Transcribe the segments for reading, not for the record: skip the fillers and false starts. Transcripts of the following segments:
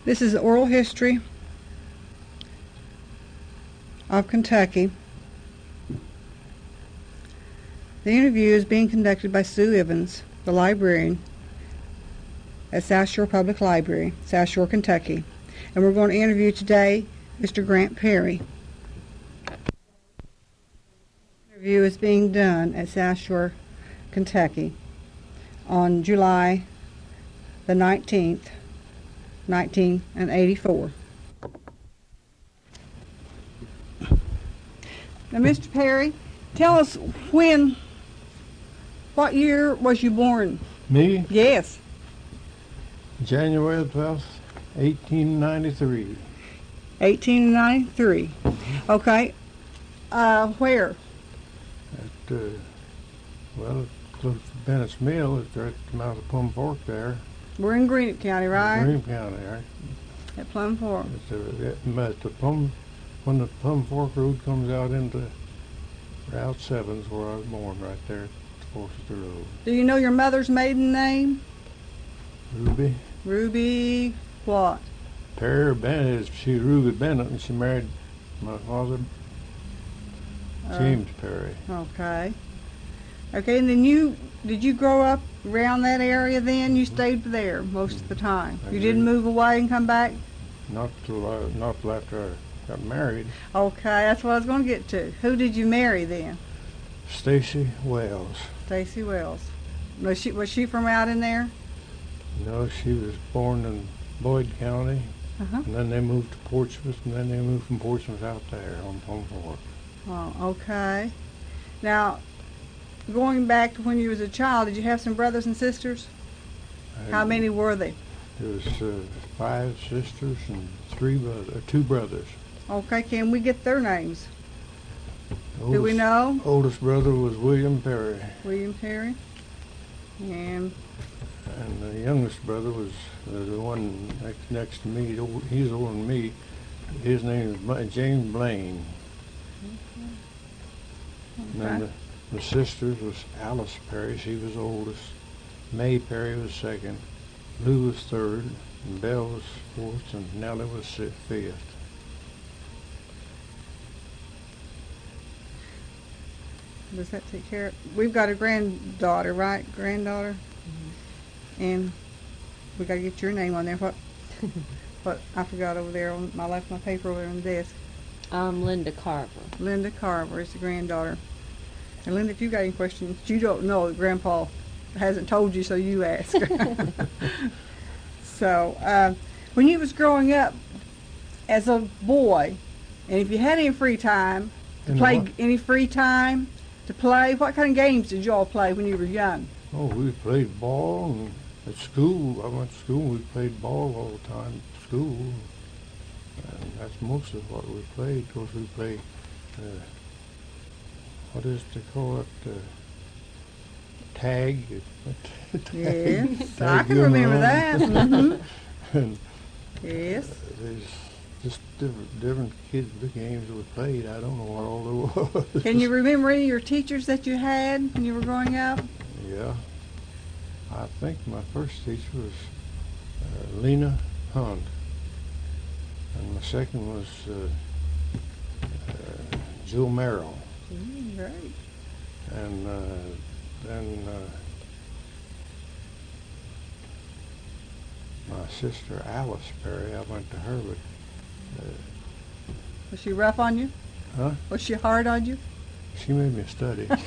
This is oral history of Kentucky. The interview is being conducted by Sue Evans, the librarian at South Shore Public Library, South Shore, Kentucky. And we're going to interview today Mr. Grant Perry. The interview is being done at South Shore, Kentucky on July the 19th, 1984. Now, Mr. Perry, tell us what year was you born? Me? Yes. January 12th, 1893. 1893. Okay. Where? At, close to Bennett's Mill. It's right at the mouth of Plum Fork there. We're in Greenup County, right? Greenup County, right? At Plum Fork. When the Plum Fork Road comes out into Route 7's where I was born, right there at Forster Road. Do you know your mother's maiden name? Ruby? Ruby what? Perry Bennett. She's Ruby Bennett, and she married my father, James Perry. Okay. Okay, and then did you grow up around that area then? You stayed there most of the time? You didn't move away and come back? Not till after I got married. Okay, that's what I was going to get to. Who did you marry then? Stacy Wells. Stacy Wells. Was she from out in there? No, she was born in Boyd County, and then they moved to Portsmouth, and then they moved from Portsmouth out there on Plum Fork. Oh, okay. Now, going back to when you was a child, did you have some brothers and sisters? How many were they? There was 5 sisters and 2 brothers. Okay, can we get their names? Do we know? Oldest brother was William Perry. William Perry. And the youngest brother was the one next to me. He's older than me. His name is James Blaine. Okay. And then the sisters was Alice Perry. She was oldest. May Perry was second. Lou was third. And Belle was fourth. And Nellie was fifth. Does that take care of? We've got a granddaughter, right? Granddaughter? And we got to get your name on there. What I forgot over there. I left my paper over there on the desk. Linda Carver. Linda Carver is the granddaughter. And Linda, if you got any questions you don't know that Grandpa hasn't told you, so you ask. So, when you was growing up as a boy, and if you had any free time to play, what kind of games did y'all play when you were young? Oh, we played ball, and at school, I went to school, we played ball all the time at school. And that's most of what we played. Of course, we played, what is they call it, tag. Yes, I can remember that. And yes. There's just different kids, the games we played. I don't know what all there was. Can you remember any of your teachers that you had when you were growing up? Yeah. I think my first teacher was Lena Hunt. And my second was Jill Merrill. Great. And then my sister Alice Perry, I went to her, but... was she rough on you? Huh? Was she hard on you? She made me study. If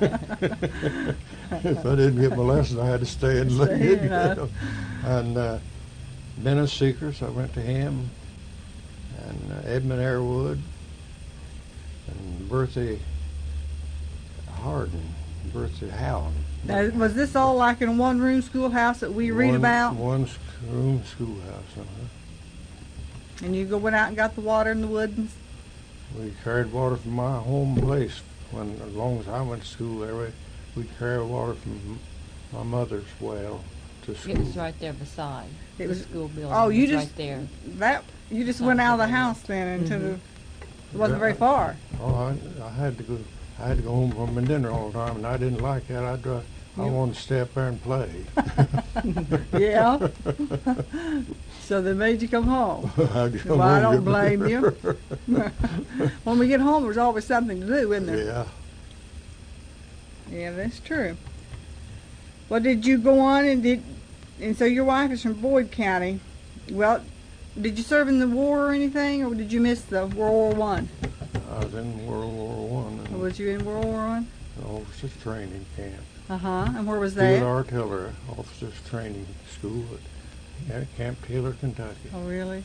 I didn't get my lesson, I had to stay and look at it. And Dennis Seekers, I went to him. And Edmund Airwood. And Bertha Howland. Now, was this all like in a one-room schoolhouse that we read about? One-room schoolhouse, And you went out and got the water in the woods? We carried water from my home place. As long as I went to school there, we carried water from my mother's well to school. It was right there beside the school building. Oh, you just right there. You just went out of the house then into the. It wasn't very far. Oh, I had to go. I had to go home from dinner all the time, and I didn't like that. I wanted to stay up there and play. Yeah. So they made you come home. Well, I don't blame you. When we get home, there's always something to do, isn't there? Yeah. Yeah, that's true. Well, did you go on and so your wife is from Boyd County. Well, did you serve in the war or anything, or did you miss the World War I? I was in World War I. Or was you in World War I? Officers Training Camp. And where was that? Field Artillery Officers Training School at Camp Taylor, Kentucky. Oh, really?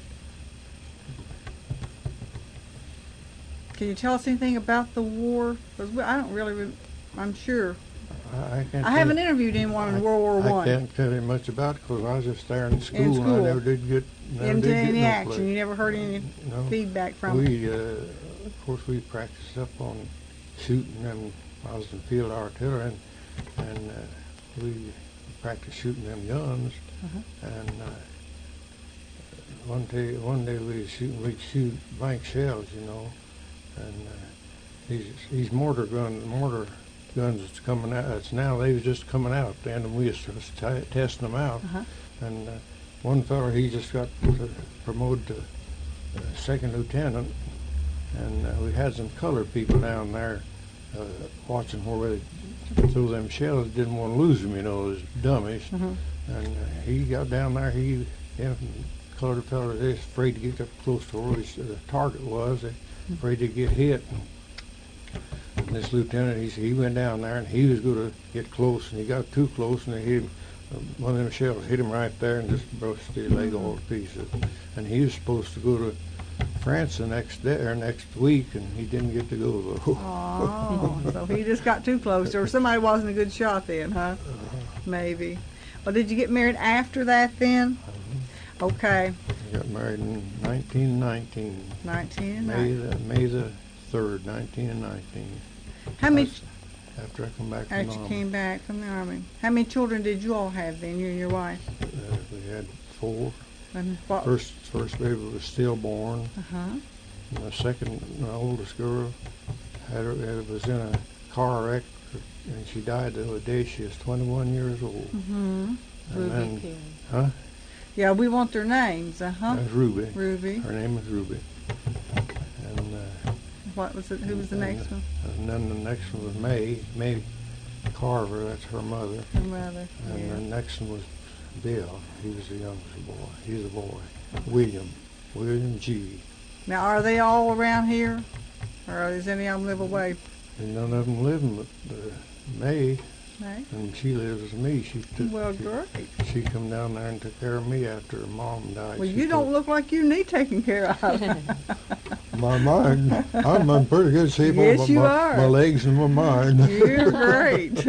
Can you tell us anything about the war? Because I don't really, I'm sure. I haven't interviewed anyone in World War I. I can't tell you much about it because I was just there in school. In school. And I never did get into any no action. play. You never heard any feedback from Of course, we practiced up on shooting, and I was in Field Artillery, and we practiced shooting them guns. And one day we'd shoot blank shells, and these mortar guns that's coming out. It's now they was just coming out, and we was just testing them out. And one fellow, he just got promoted to second lieutenant, and we had some colored people down there watching where they threw them shells. Didn't want to lose them, as dummies. And he got down there. Colored fellow, they was afraid to get up close to where the target was. They afraid to get hit. And this lieutenant, he went down there, and he was going to get close, and he got too close, and they hit him. One of them shells hit him right there and just broke his leg all to pieces. And he was supposed to go to France the next day or next week, and he didn't get to go. Oh, so he just got too close, or somebody wasn't a good shot then, huh? Maybe. Well, did you get married after that then? Okay. I got married in 1919. 1919. May the 3rd, 1919. How many? After I come back from the After you Army. came back from the Army. How many children did you all have then, you and your wife? We had 4. And what? First baby was stillborn. And the second, my oldest girl, was in a car wreck, and she died the other day. She was 21 years old. Ruby Perry. Huh? Yeah, we want their names. That's Ruby. Ruby. Her name was Ruby. And what was it? Who was the next one? And then the next one was May Carver. That's her mother. Her mother. And the next one was Bill. He was the youngest boy. He's a boy. William G. Now, are they all around here, or does any of them live away? And none of them live with May. Right. And she lives with me. Great. She come down there and took care of me after her mom died. Well, you don't look like you need taking care of. My mind, I'm in pretty good shape. Yes, you are. My legs and my mind. You're great.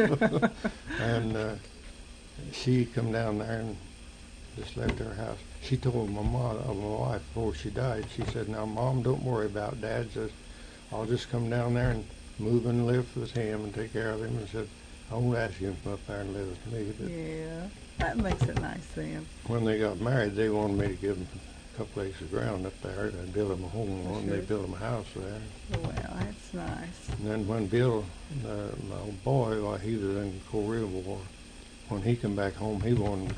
And she come down there and just left her house. She told my wife before she died, she said, "Now, Mom, don't worry about Dad. I'll just come down there and move and live with him and take care of him." And said, "I won't ask him to come up there and live with me." But yeah, that makes it nice then. when they got married, they wanted me to give them a couple acres of ground up there and build them a home. Sure. They built them a house there. Well, that's nice. And then when Bill, my old boy, while he was in the Korea War, when he come back home, he wanted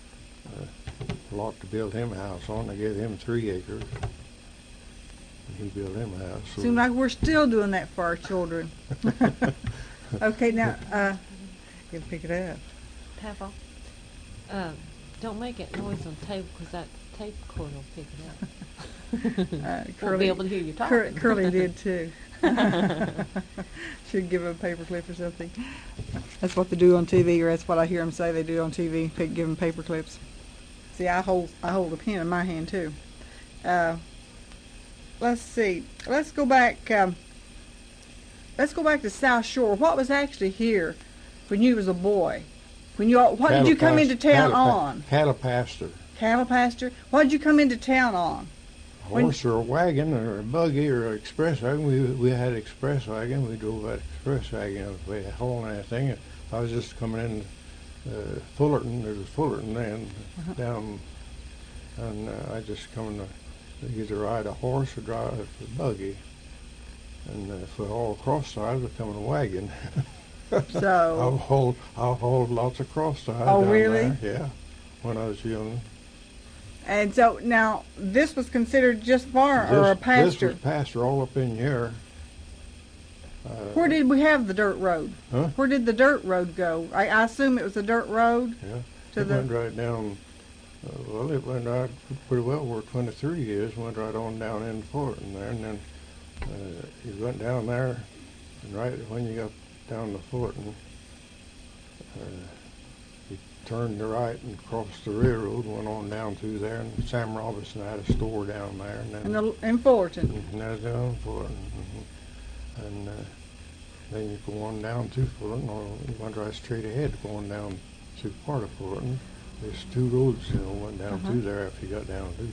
a lot to build him a house on. They gave him 3 acres. And he built him a house. Seems like we're still doing that for our children. Okay, now, you can pick it up. Papa, don't make that noise on the table because that tape recorder will pick it up. Won't be able to hear you talking. Curly did too. Should give him a paper clip or something. That's what they do on TV, or that's what I hear them say they do on TV. They give them paper clips. See, I hold a pen in my hand too. Let's see. Let's go back. Let's go back to South Shore. What was actually here when you was a boy? What did you come into town on? Cattle pasture. Cattle pasture. What did you come into town on? Horse or a wagon or a buggy or an express wagon. We had an express wagon. We drove that express wagon. We had hauling that thing. I was just coming in Fullerton. There was Fullerton then down, and I just coming to either ride a horse or drive a buggy. And if we all crossed, I was coming a wagon. So. I've hauled lots of cross ties. Oh, down really? There. Yeah, when I was young. And so now this was considered just farm or a pasture. This was pasture all up in here. Where did we have the dirt road? Huh? Where did the dirt road go? I assume it was a dirt road. Yeah. Went right down. Well, it went right pretty well where 23 is. Went right on down into Fullerton there, and then you went down there, and right when you got down to Fullerton, you turned to right and crossed the railroad, went on down through there, and Sam Robinson had a store down there, and then In Fullerton. and that was down in Fullerton, and then you go on down to Fullerton, or you went right straight ahead going down through part of Fullerton. There's two roads, went down through there after you got down to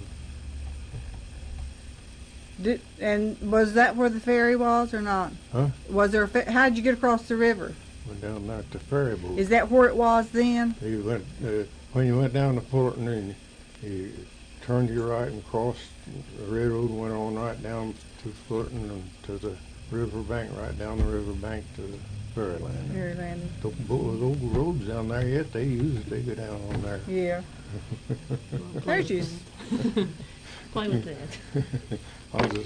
Fullerton. And was that where the ferry was or not? Huh? Was there? How'd you get across the river? Went down there at the ferry boat. Is that where it was then? You went when you went down to Fullerton, and you turned to your right and crossed the railroad, and went on right down to Fullerton and to the river bank, right down the river bank to the ferry landing. Ferry landing. Those old roads down there yet, they use it. They go down on there. Yeah. There's you. Play with that. I'll just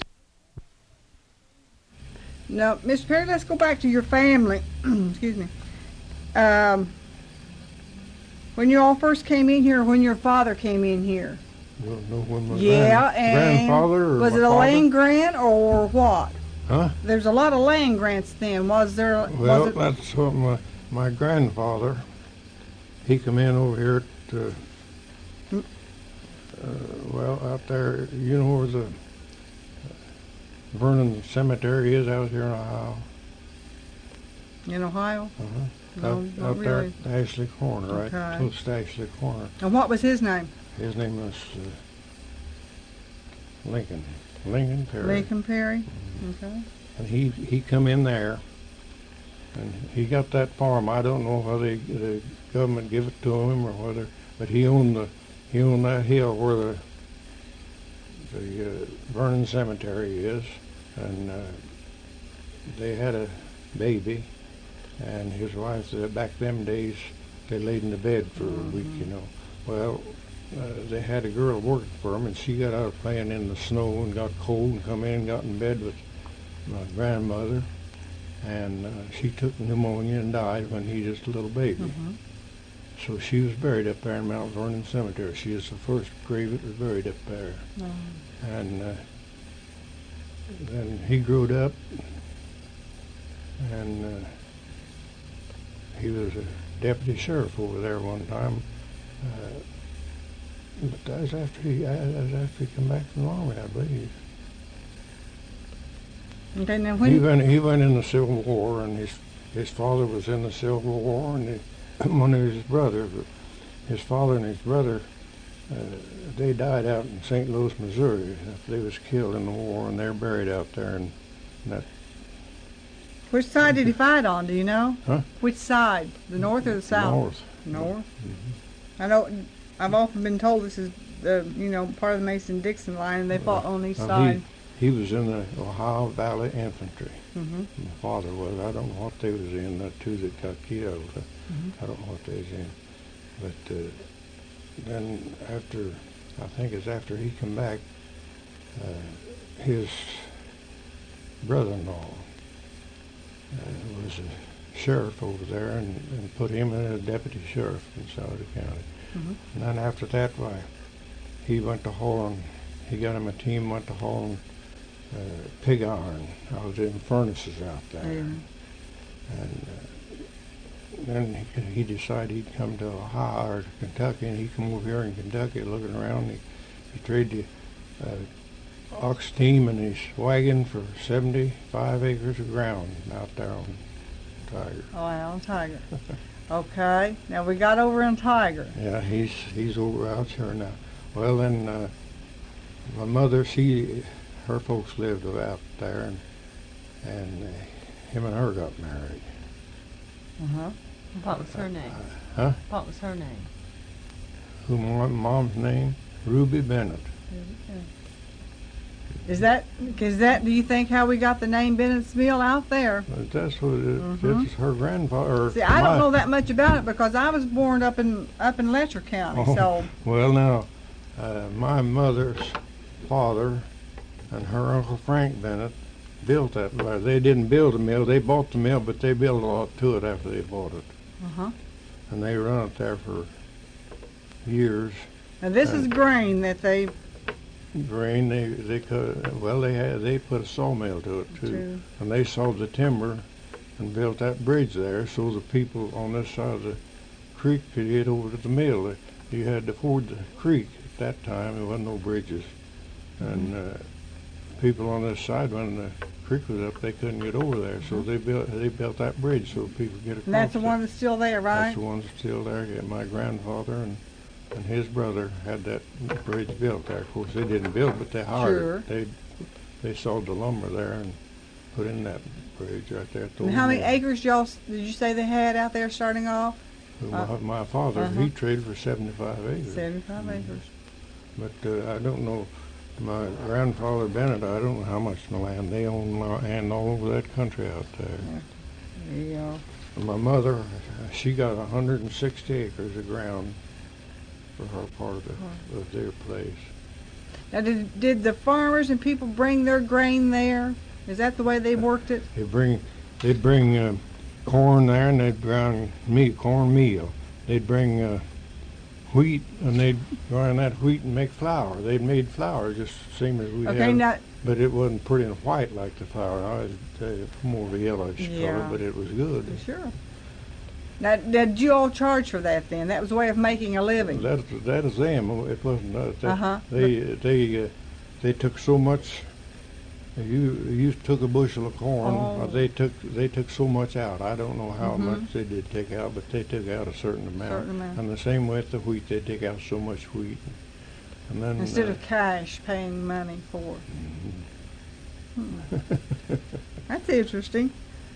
Now, Mr. Perry, let's go back to your family. Excuse me. When you all first came in here, or when your father came in here? don't know when my and grandfather or was my it a father? land grant or what? Huh? There's a lot of land grants then. Was there? Well, was it, that's what my grandfather, he come in over here to, well, out there, you know where the Vernon Cemetery is out here in Ohio? in Ohio? No, out not there really. at Ashley Corner, right Okay. close to Ashley Corner. And what was his name? His name was Lincoln Perry. Lincoln Perry. Okay. And he come in there, and he got that farm. I don't know whether the government give it to him or whether, but he owned that hill where the Vernon Cemetery is, and they had a baby, and his wife. Back them days, they laid in the bed for a week, Well, they had a girl working for them, and she got out playing in the snow and got cold and come in and got in bed with my grandmother, and she took pneumonia and died when he was just a little baby. So she was buried up there in Mount Vernon Cemetery. She was the first grave that was buried up there. And then he growed up, and he was a deputy sheriff over there one time. But that was after he come back from the army, I believe. Okay. Now He when went in the Civil War, and his father was in the Civil War, and one of his brothers, his father and his brother, they died out in St. Louis, Missouri. They was killed in the war, and they're buried out there. And that. which side did he fight on? Do you know? Huh? Which side? The north or the south? North. North. I know. I've often been told this is part of the Mason-Dixon line, and they fought on each side. He was in the Ohio Valley Infantry. Mm-hmm. My father was. I don't know what they was in. The two that got killed. I don't know what they was in. But then I think it's after he come back, his brother-in-law was a sheriff over there, and put him in as deputy sheriff in Sauter County. And then after that, he went to hauling. He got him a team, went to hauling pig iron. I was in furnaces out there. And then he decided he'd come to Ohio or to Kentucky, and he come over here in Kentucky looking around. He traded the ox team and his wagon for 75 acres of ground out there on Tiger. Oh, yeah, on Tiger. Okay. Now we got over in Tiger. Yeah, he's over out here now. Well, then my mother, her folks lived out there, and him and her got married. What was her name? Huh? What was her name? Who, my mom's name? Ruby Bennett. Do you think how we got the name Bennett's Mill out there? That's what it's her grandfather. See, I don't know that much about it because I was born up in Letcher County. Oh, so well, now, my mother's father and her Uncle Frank Bennett built that. They didn't build the mill. They bought the mill, but they built a lot to it after they bought it. And they run it there for years. Now this is grain that they. Grain they cut. Well, they put a sawmill to it too, and they sawed the timber and built that bridge there, so the people on this side of the creek could get over to the mill. You had to ford the creek at that time. There wasn't no bridges, and people on this side, when the creek was up, they couldn't get over there, so they built that bridge so people could get across. And that's the one that's still there, right? That's the one that's still there. Yeah, my grandfather and his brother had that bridge built there. Of course, they didn't build it, but they hired it. They sawed the lumber there and put in that bridge right there. And how many acres did you say they had out there starting off? My father, he traded for 75 acres. 75 acres. But I don't know. My grandfather Bennett, I don't know how much land. They own land all over that country out there. Yeah. And my mother, she got 160 acres of ground for her part of their place. Now, did the farmers and people bring their grain there? Is that the way they worked it? They'd bring corn there, and they'd grind cornmeal. They'd bring wheat, and they'd grind that wheat and make flour. They'd made flour just the same as we have, but it wasn't put in white like the flour. I was more of a yellowish color, but it was good. Sure. Now, did you all charge for that then? That was a way of making a living. That is them. It wasn't us. They took so much. You took a bushel of corn. They took so much out. I don't know how much they did take out, but they took out a certain amount. And the same with the wheat, they take out so much wheat. And then instead of cash, paying money for it. That's interesting.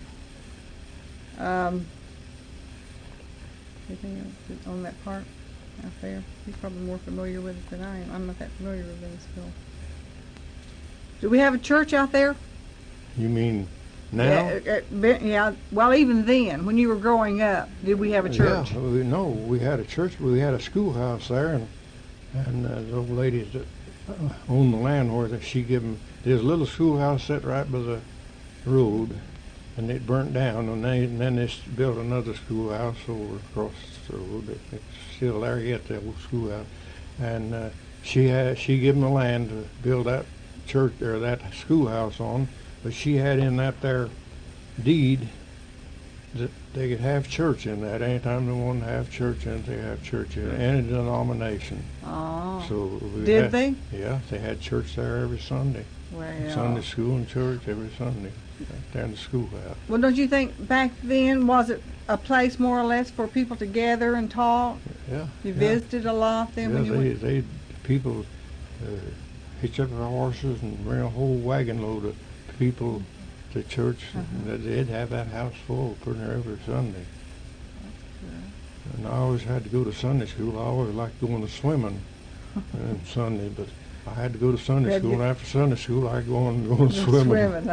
Anything else on that part out there? He's probably more familiar with it than I am. I'm not that familiar with Bennetttsville. Do we have a church out there? You mean now? Yeah. Well, even then, when you were growing up, did we have a church? Yeah. No, we had a church. We had a schoolhouse there, and the old lady that owned the land where she gave them. There's a little schoolhouse set right by the road. And it burnt down, and then they built another schoolhouse over across the road. It's still there yet, the old schoolhouse. And she gave them the land to build that church or that schoolhouse on, but she had in that there deed that they could have church in that. Anytime they wanted to have church in it, they have church in it. Any denomination. Oh. So did they? Yeah, they had church there every Sunday. Well. Sunday school and church every Sunday. Down the schoolhouse. Well, don't you think back then, was it a place more or less for people to gather and talk? Yeah. You visited a lot then when you went? People hitch up their horses and bring a whole wagon load of people to church. They'd have that house full pretty near every Sunday. And I always had to go to Sunday school. I always liked going to swimming on Sunday, but I had to go to Sunday school, and after Sunday school, I go swimming.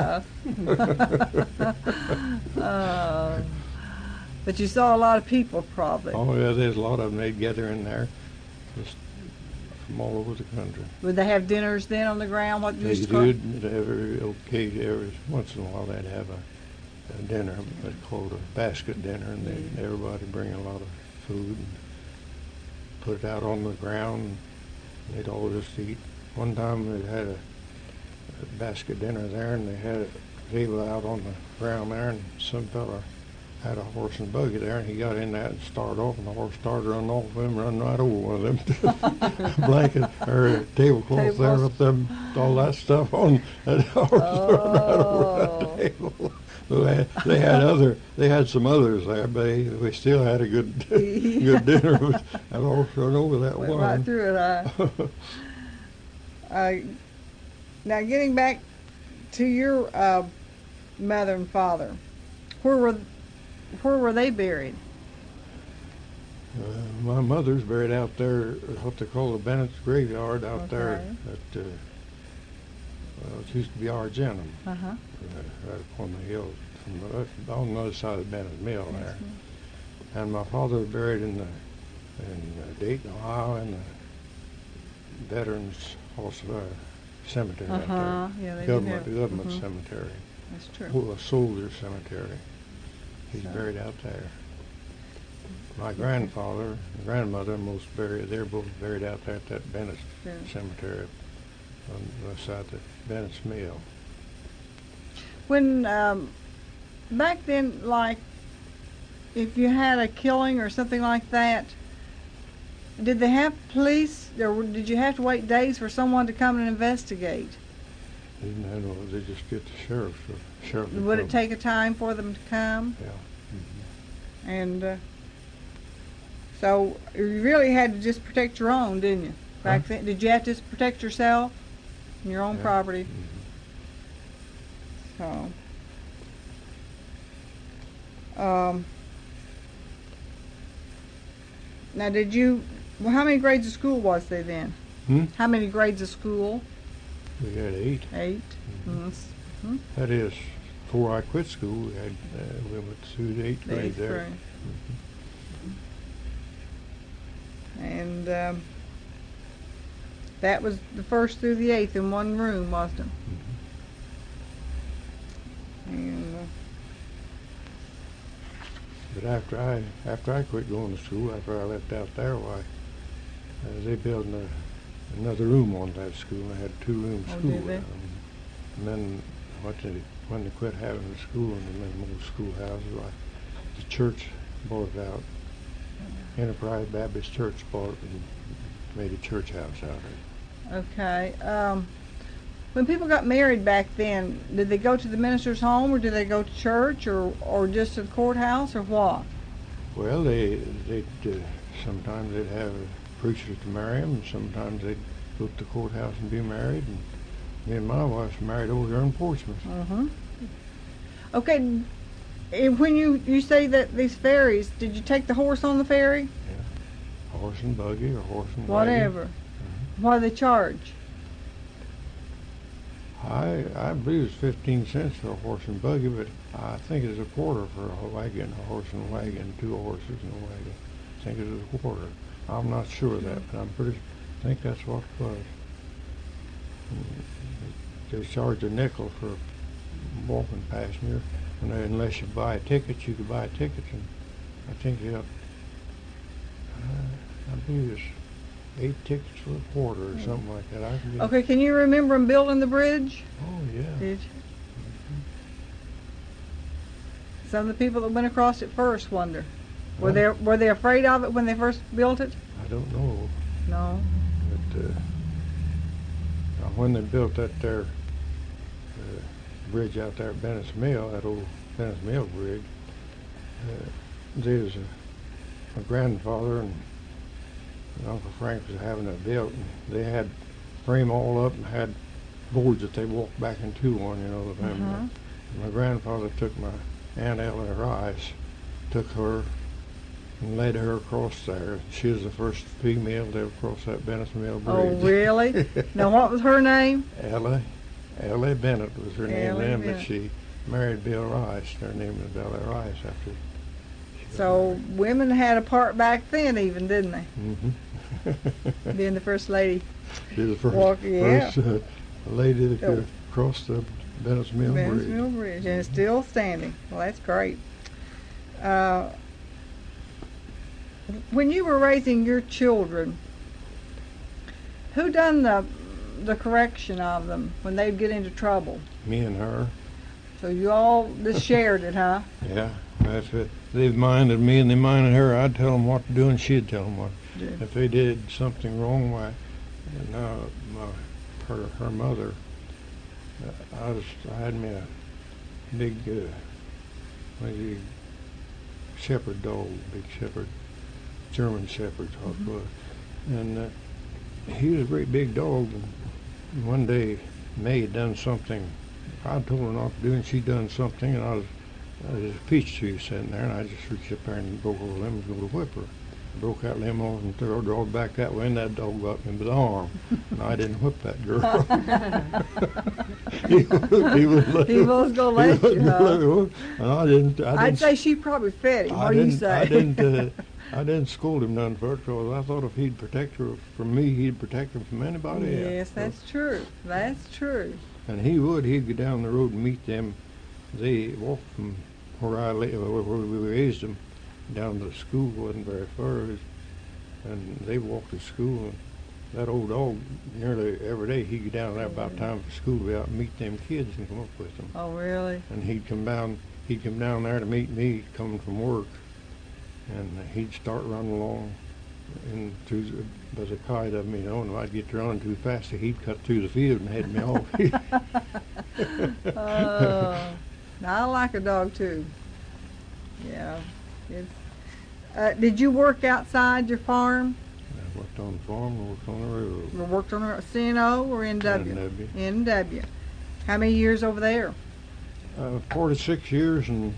But you saw a lot of people, probably. Oh, yeah, there's a lot of them. They'd gather in there just from all over the country. Would they have dinners then on the ground? What they did. Every once in a while, they'd have a dinner. They called a basket dinner, and everybody bring a lot of food and put it out on the ground. And they'd all just eat. One time they had a basket dinner there, and they had a table out on the ground there, and some fella had a horse and buggy there, and he got in that and started off, and the horse started running off with him, running right over one of them blanket or tablecloth there with them, all that stuff on that horse running right over that table. So they had some others there, but we still had a good dinner. I'd all run over that went one. Right through it. Now, getting back to your mother and father, where were they buried? My mother's buried out there, what they call the Bennett's graveyard out there at Well, it used to be Argentum, Uh-huh. right upon the hill, on the other side of Bennett's Mill Yes, there. ma'am. And my father was buried in Dayton, Ohio, in the Veterans Cemetery out Uh-huh. there. Yeah, they do have. Government Mhm. cemetery. That's true. Well, a soldier cemetery. He's So- buried out there. My grandfather and grandmother they're both buried out there at that Bennett Yeah. Cemetery on the side of Bennett's Mill. When back then, like, if you had a killing or something like that, did they have police, or did you have to wait days for someone to come and investigate? They didn't have no, they just get the sheriff. The sheriff Would it come. take a time for them to come? Yeah. And so you really had to just protect your own, didn't you? Back Huh? then, did you have to just protect yourself and your own Yeah. property? Mhm. So, now did you? Well, how many grades of school was there then? Hmm? How many grades of school? We had 8. 8. Mhm. Mm. That is, before I quit school, we went through the 8th The grade 8th there. grade. And that was the 1st through the 8th in one room, wasn't it? Mhm. And But after I quit going to school, after I left out there, why they built another room on that school. I had 2-room Oh, school. did they? And then when they quit having the school and they made more schoolhouses, like the church bought it out. Enterprise Baptist Church bought it and made a church house out of it. okay. When people got married back then, did they go to the minister's home, or did they go to church, or just to the courthouse, or what? Well, they sometimes they'd have preachers to marry them, and sometimes they'd go to the courthouse and be married. And me and my wife were married over here in Portsmouth. Okay. And when you say that these ferries, did you take the horse on the ferry? Horse and buggy or horse and Whatever. wagon. What do they charge? I believe it's 15 cents for a horse and buggy, but I think it's a quarter for a wagon, a horse and wagon, 2 horses and a wagon. I think it's a quarter. I'm not sure of that, but I think that's what it was. They charge a nickel for a walking passenger, and unless you buy tickets, you could buy tickets, and I think I believe it's 8 tickets for a quarter or something like that. I can get, Okay, can you remember them building the bridge? Oh yeah. Did you? Some of the people that went across it first wonder. Were they afraid of it when they first built it? I don't know, No. but when they built that there bridge out there at Bennett's Mill, that old Bennett's Mill bridge, there was my grandfather and Uncle Frank was having it built, and they had frame all up and had boards that they walked back into on, the family. Uh-huh. My grandfather took my Aunt Ella Rice, took her and led her across there. She was the first female to ever cross that Bennett's Mill bridge. Oh, really? Now, what was her name? Ella Bennett was her name Ellie then, but Bennett. she married Bill Rice. Her name was Ella Rice after she got So women had a part back then, even, didn't they? married. Being the first lady. She was the Walk- yeah. first lady that Oh. could cross the Bennett's Mill Bennett's Bridge. Mill Bridge, and it's still standing. Well, that's great. When you were raising your children, who done the correction of them when they'd get into trouble? Me and her. So you all just shared it, huh? Yeah, that's it. They minded me and they minded her. I'd tell them what to do and she'd tell them what. Yeah. If they did something wrong, why, her mother, I had me a big shepherd dog, big shepherd, German shepherd, what it was. And he was a great big dog. And one day, May had done something I told her not to do, and she done something, and I was a peach tree sitting there, and I just reached up there and broke over them and go to whip her. broke that limb off and drove back that way, and that dog got me by the arm. And I didn't whip that girl. he was gonna let you, huh? And I didn't. I'd say she probably fed him. What do you say? I didn't scold him none for it, because I thought if he'd protect her from me, he'd protect her from anybody else. Yes, that's true. That's true. And he would. He'd go down the road and meet them. They walked from where we raised them down to the school. Wasn't very far, and they walked to school. And that old dog, nearly every day, he'd go down there about time for school to be out and meet them kids and come up with them. Oh, really? And he'd come down there to meet me coming from work, and he'd start running along by the kite of me, and I'd get to running too fast, so he'd cut through the field and head me off. Oh, now I like a dog too. Yeah. Did you work outside your farm? I worked on the farm and worked on the railroad. You worked on a C&O or NW? NW. NW. How many years over there? 46 years and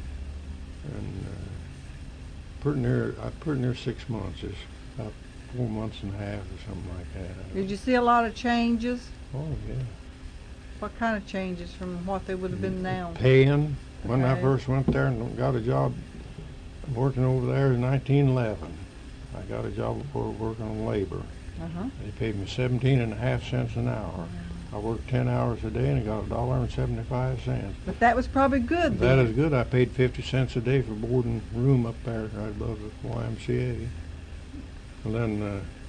pretty near 6 months. It's about 4 months and a half or something like that. Did you see a lot of changes? Oh, yeah. What kind of changes from what they would have been now? Paying. When I first went there and got a job working over there in 1911, I got a job working on labor. They paid me 17.5 cents an hour. I worked 10 hours a day and I got $1.75. But that was probably good That then. is good. I paid 50 cents a day for board and room up there right above the YMCA. And then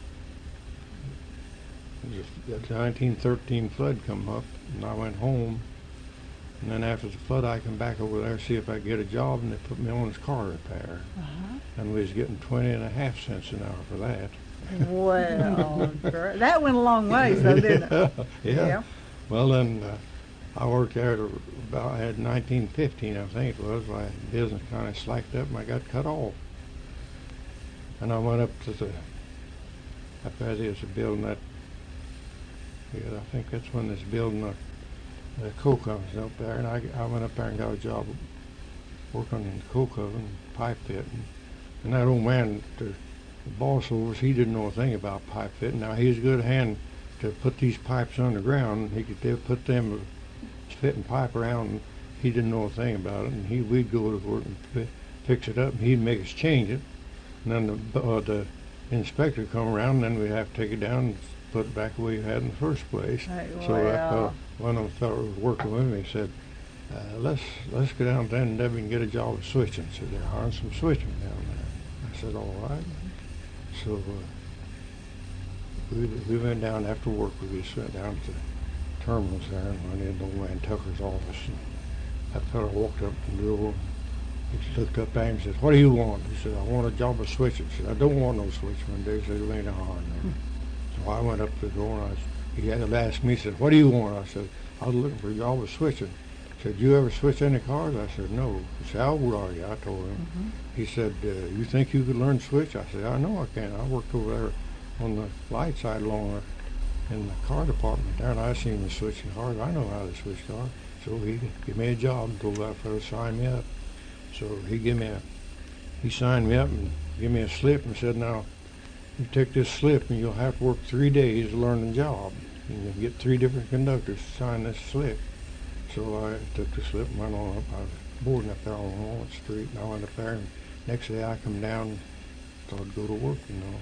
the 1913 flood come up, and I went home. And then after the flood, I come back over there to see if I could get a job, and they put me on as car repair. And we was getting 20.5 cents an hour for that. Well, that went a long ways, though, didn't it? Yeah. Well, then I worked there till about 1915, I think it was. My business kind of slacked up, and I got cut off. And I went up to up there, there's a building that, I think that's when this building the coke ovens up there, and I went up there and got a job working in the coke oven, pipe fitting. And that old man, the boss over us, he didn't know a thing about pipe fitting. Now, he's a good hand to put these pipes underground. He could put them fitting pipe around, and he didn't know a thing about it. And we'd go to work and fix it up, and he'd make us change it. And then the inspector come around, and then we'd have to take it down and put it back the way you had in the first place. So one of the fellows was working with me said, let's go down to NW and get a job of switching. So they're hiring some switching down there. I said, all right. So we went down after work. We just went down to the terminals there and went in old man Tucker's office. And that fellow walked up to the door. He looked up at him and said, what do you want? He said, I want a job of switching. He said, I don't want no switchman. They said, we ain't hiring them. So I went up to the door and he had to ask me, he said, what do you want? I said, I was looking for a job of switching. He said, you ever switch any cars? I said, no. He said, how old are you? I told him. He said, you think you could learn to switch? I said, I know I can. I worked over there on the light side along there in the car department there, and I seen him switching cars. I know how to switch cars. So he gave me a job and told that fellow to sign me up. So he signed me up and gave me a slip and said, now, you take this slip and you'll have to work 3 days to learn the job. And you'll get 3 different conductors to sign this slip. So I took the slip and went on up. I was boarding up there on Walnut Street, and I went up there, and next day I come down and thought I'd go to work,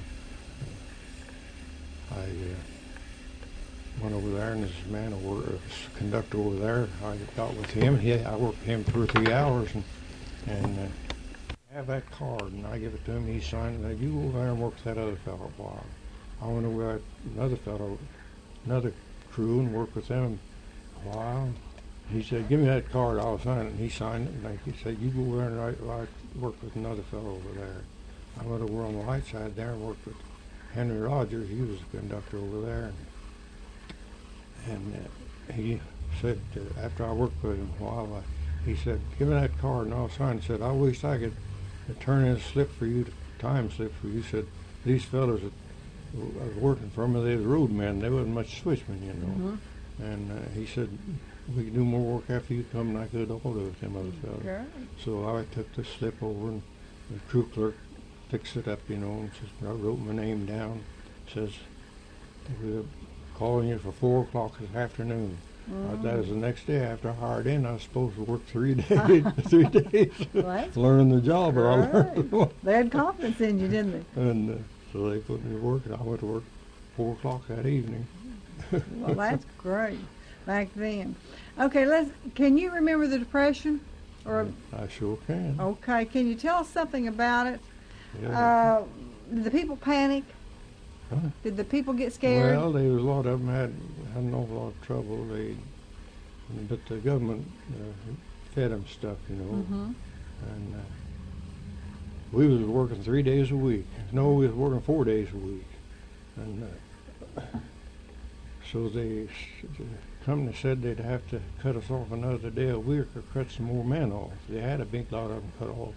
I went over there, and this man, a conductor over there, I got with him. I worked with him 2 or 3 hours, and have that card, and I give it to him. He signed it. Now, you go over there and work with that other fellow a while. I went over there, another crew, and worked with them a while. He said, give me that card, I'll sign it. And he signed it, and he said, you go over there and I worked with another fellow over there. I went over on the light side there and worked with Henry Rogers. He was the conductor over there. And he said, after I worked with him a while, he said, give me that card and I'll sign it. He said, I wish I could turn in a slip for you, time slip for you. He said, these fellows that I was working for me, they was roadmen. They wasn't much switchmen, And he said, we could do more work after you come than I could all do with them other fellows. Okay. So I took the slip over, and the crew clerk fixed it up, and says, I wrote my name down. Says, we're calling you for 4 o'clock this afternoon. That was the next day after I hired in. I was supposed to work 3 days. 3 days, learning the job. Right. They had confidence in you, didn't they? And so they put me to work, and I went to work 4 o'clock that evening. Well, that's great. Back then. Okay, can you remember the Depression? Or I sure can. Okay, can you tell us something about it? Yeah. Did the people panic? Huh? Did the people get scared? Well, there was a lot of them had an awful lot of trouble. But the government fed them stuff, Mm-hmm. And we was working 3 days a week. No, we was working 4 days a week, and so the company said they'd have to cut us off another day a week or cut some more men off. They had a big lot of them cut off,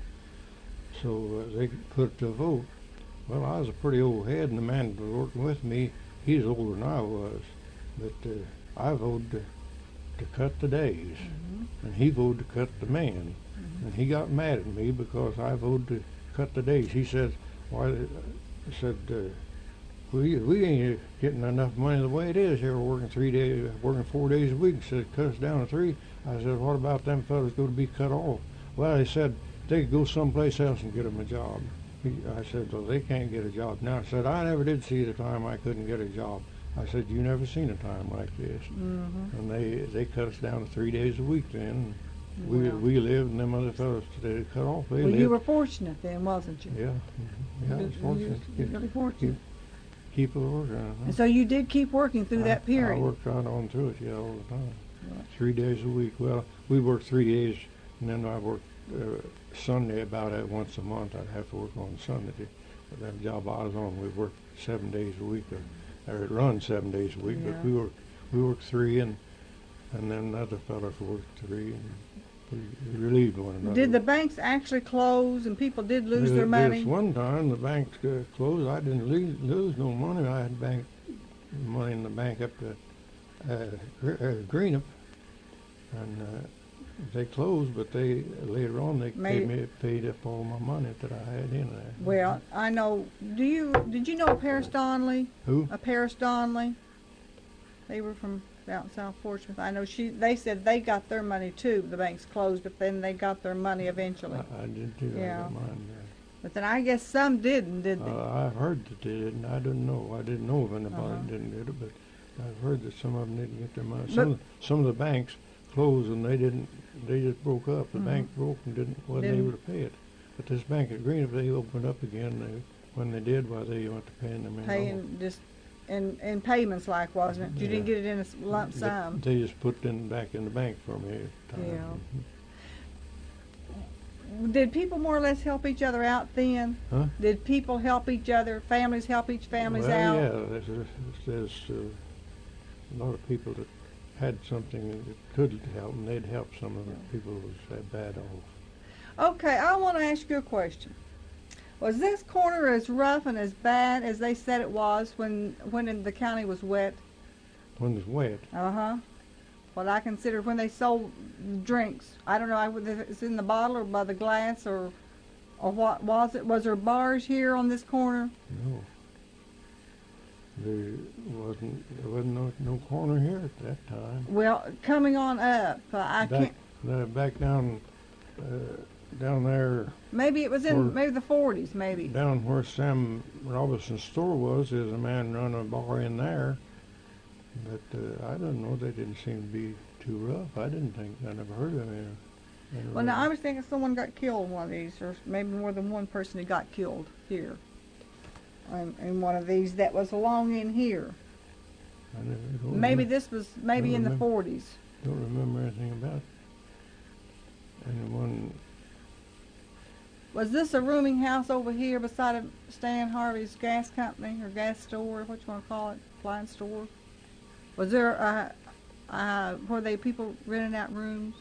so they put it to a vote. Well, I was a pretty old head, and the man that was working with me, he's older than I was, but I voted to cut the days, and he voted to cut the men, and he got mad at me because I voted to cut the days. He said, "Why?" I said, "We ain't getting enough money the way it is here. We're working 4 days a week." He said, "Cut us down to 3." I said, "What about them fellas going to be cut off?" Well, he said they could go someplace else and get them a job. I said, "Well, they can't get a job now." I said, "I never did see the time I couldn't get a job." I said, "You never seen a time like this." And they cut us down to 3 days a week then. We lived, and them other fellas they cut off. They lived. You were fortunate then, wasn't you? Yeah, I was fortunate. Really fortunate. Keep working. And so you did keep working through that period. I worked right on through it, all the time. Right. 3 days a week. Well, we worked 3 days, and then I worked Sunday about once a month. I'd have to work on Sunday. But that job I was on, we worked 7 days a week, or it run 7 days a week. Yeah. But we worked 3, and then other fellas worked 3, and we relieved one another. Did the banks actually close and people did lose their money? This one time the banks closed. I didn't lose no money. I had money in the bank up at Greenup, and they closed. But later on they paid up all my money that I had in there. Well, I know. Did you know a Paris Donnelly? Who? A Paris Donnelly. They were from out in South Portsmouth. I know they said they got their money too. The banks closed, but then they got their money eventually. I did too. Yeah. I got mine. But then I guess some didn't, did they? I heard that they didn't. I didn't know. I didn't know if anybody didn't get it, but I've heard that some of them didn't get their money. Some of the banks closed and they didn't. They just broke up. The bank broke and wasn't able to pay it. But this bank at Greenup, they opened up again. When they did, they went to paying them in. Paying just in payments, like, wasn't it? You didn't get it in a lump sum. They just put it back in the bank for me. Yeah. Did people more or less help each other out then? Huh? Did people help each other? Families help each families out? Yeah, there's a lot of people that had something that could help, and they'd help some of the people who was that bad off. Okay, I want to ask you a question. Was this corner as rough and as bad as they said it was when the county was wet? When it's wet? Uh-huh. What I consider when they sold drinks. I don't know whether it's in the bottle or by the glass or what was it? Was there bars here on this corner? No. There wasn't no corner here at that time. Well, coming on up, can't. Back down there. Maybe it was in maybe the 40s, maybe. Down where Sam Robinson's store was, there's a man running a bar in there. But I don't know. They didn't seem to be too rough. I never heard of it. Well, now I was thinking someone got killed in one of these, or maybe more than one person who got killed here. In one of these that was along in here. Maybe this was in the 40s. Don't remember anything about anyone. Was this a rooming house over here beside of Stan Harvey's gas company or gas store, what you want to call it, appliance store? Was there were people renting out rooms?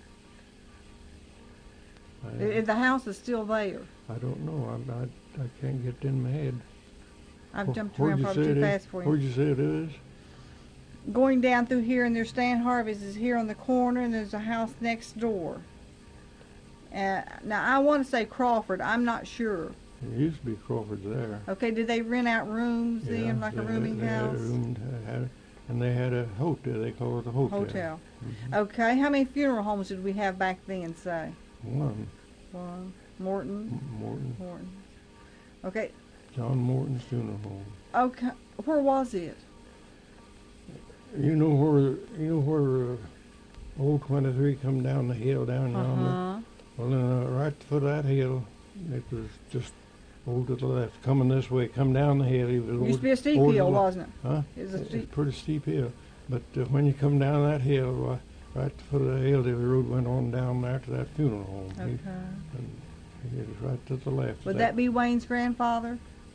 The house is still there. I don't know. I can't get it in my head. I've jumped around probably too fast for you. Where'd you say it is? Going down through here, and there's Stan Harvey's is here on the corner, and there's a house next door. Now, I want to say Crawford. I'm not sure. There used to be Crawford's there. Okay, did they rent out rooms then, like a rooming house? And they had a hotel. They called it a hotel. Hotel. Mm-hmm. Okay, how many funeral homes did we have back then, say? One. Morton? Morton. Okay. John Morton's funeral home. Okay, where was it? You know where Old 23 come down the hill down yonder? Well, then right at the foot of that hill, it was just over to the left. Coming this way, come down the hill. It used to be a steep hill, wasn't it? Huh? It was a pretty steep hill. But when you come down that hill, right at the foot of the hill, the road went on down there to that funeral home. Okay. It was right to the left. Would that be Wayne's grandfather?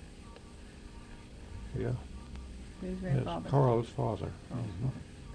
Yeah. His grandfather. That's Carl's father. Oh. Mm-hmm.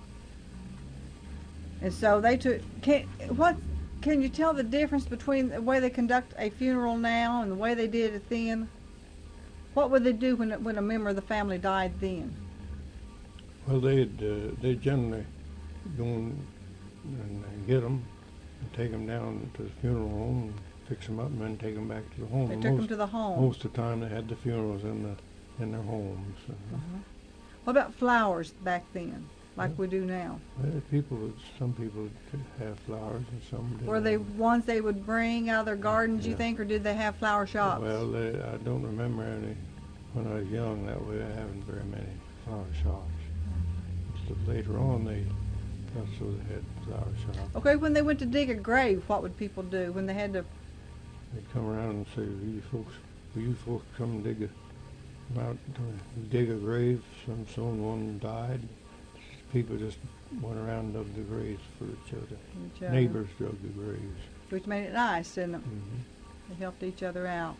And so they took. Can you tell the difference between the way they conduct a funeral now and the way they did it then? What would they do when a member of the family died then? Well, they'd generally go and get them and take them down to the funeral home and fix them up and then take them back to the home. They took them to the home. Most of the time, they had the funerals in their homes. What about flowers back then, like we do now? Some people could have flowers and some didn't. Were they ones they would bring out of their gardens, you think, or did they have flower shops? Well, I don't remember any when I was young that way. I haven't very many flower shops. But later on, they had flower shops. Okay, when they went to dig a grave, what would people do when they had to? They'd come around and say, will you folks come dig a grave? Someone died. People just went around and dug the graves for each other. Neighbors dug the graves. Which made it nice, didn't it? Mm-hmm. They helped each other out.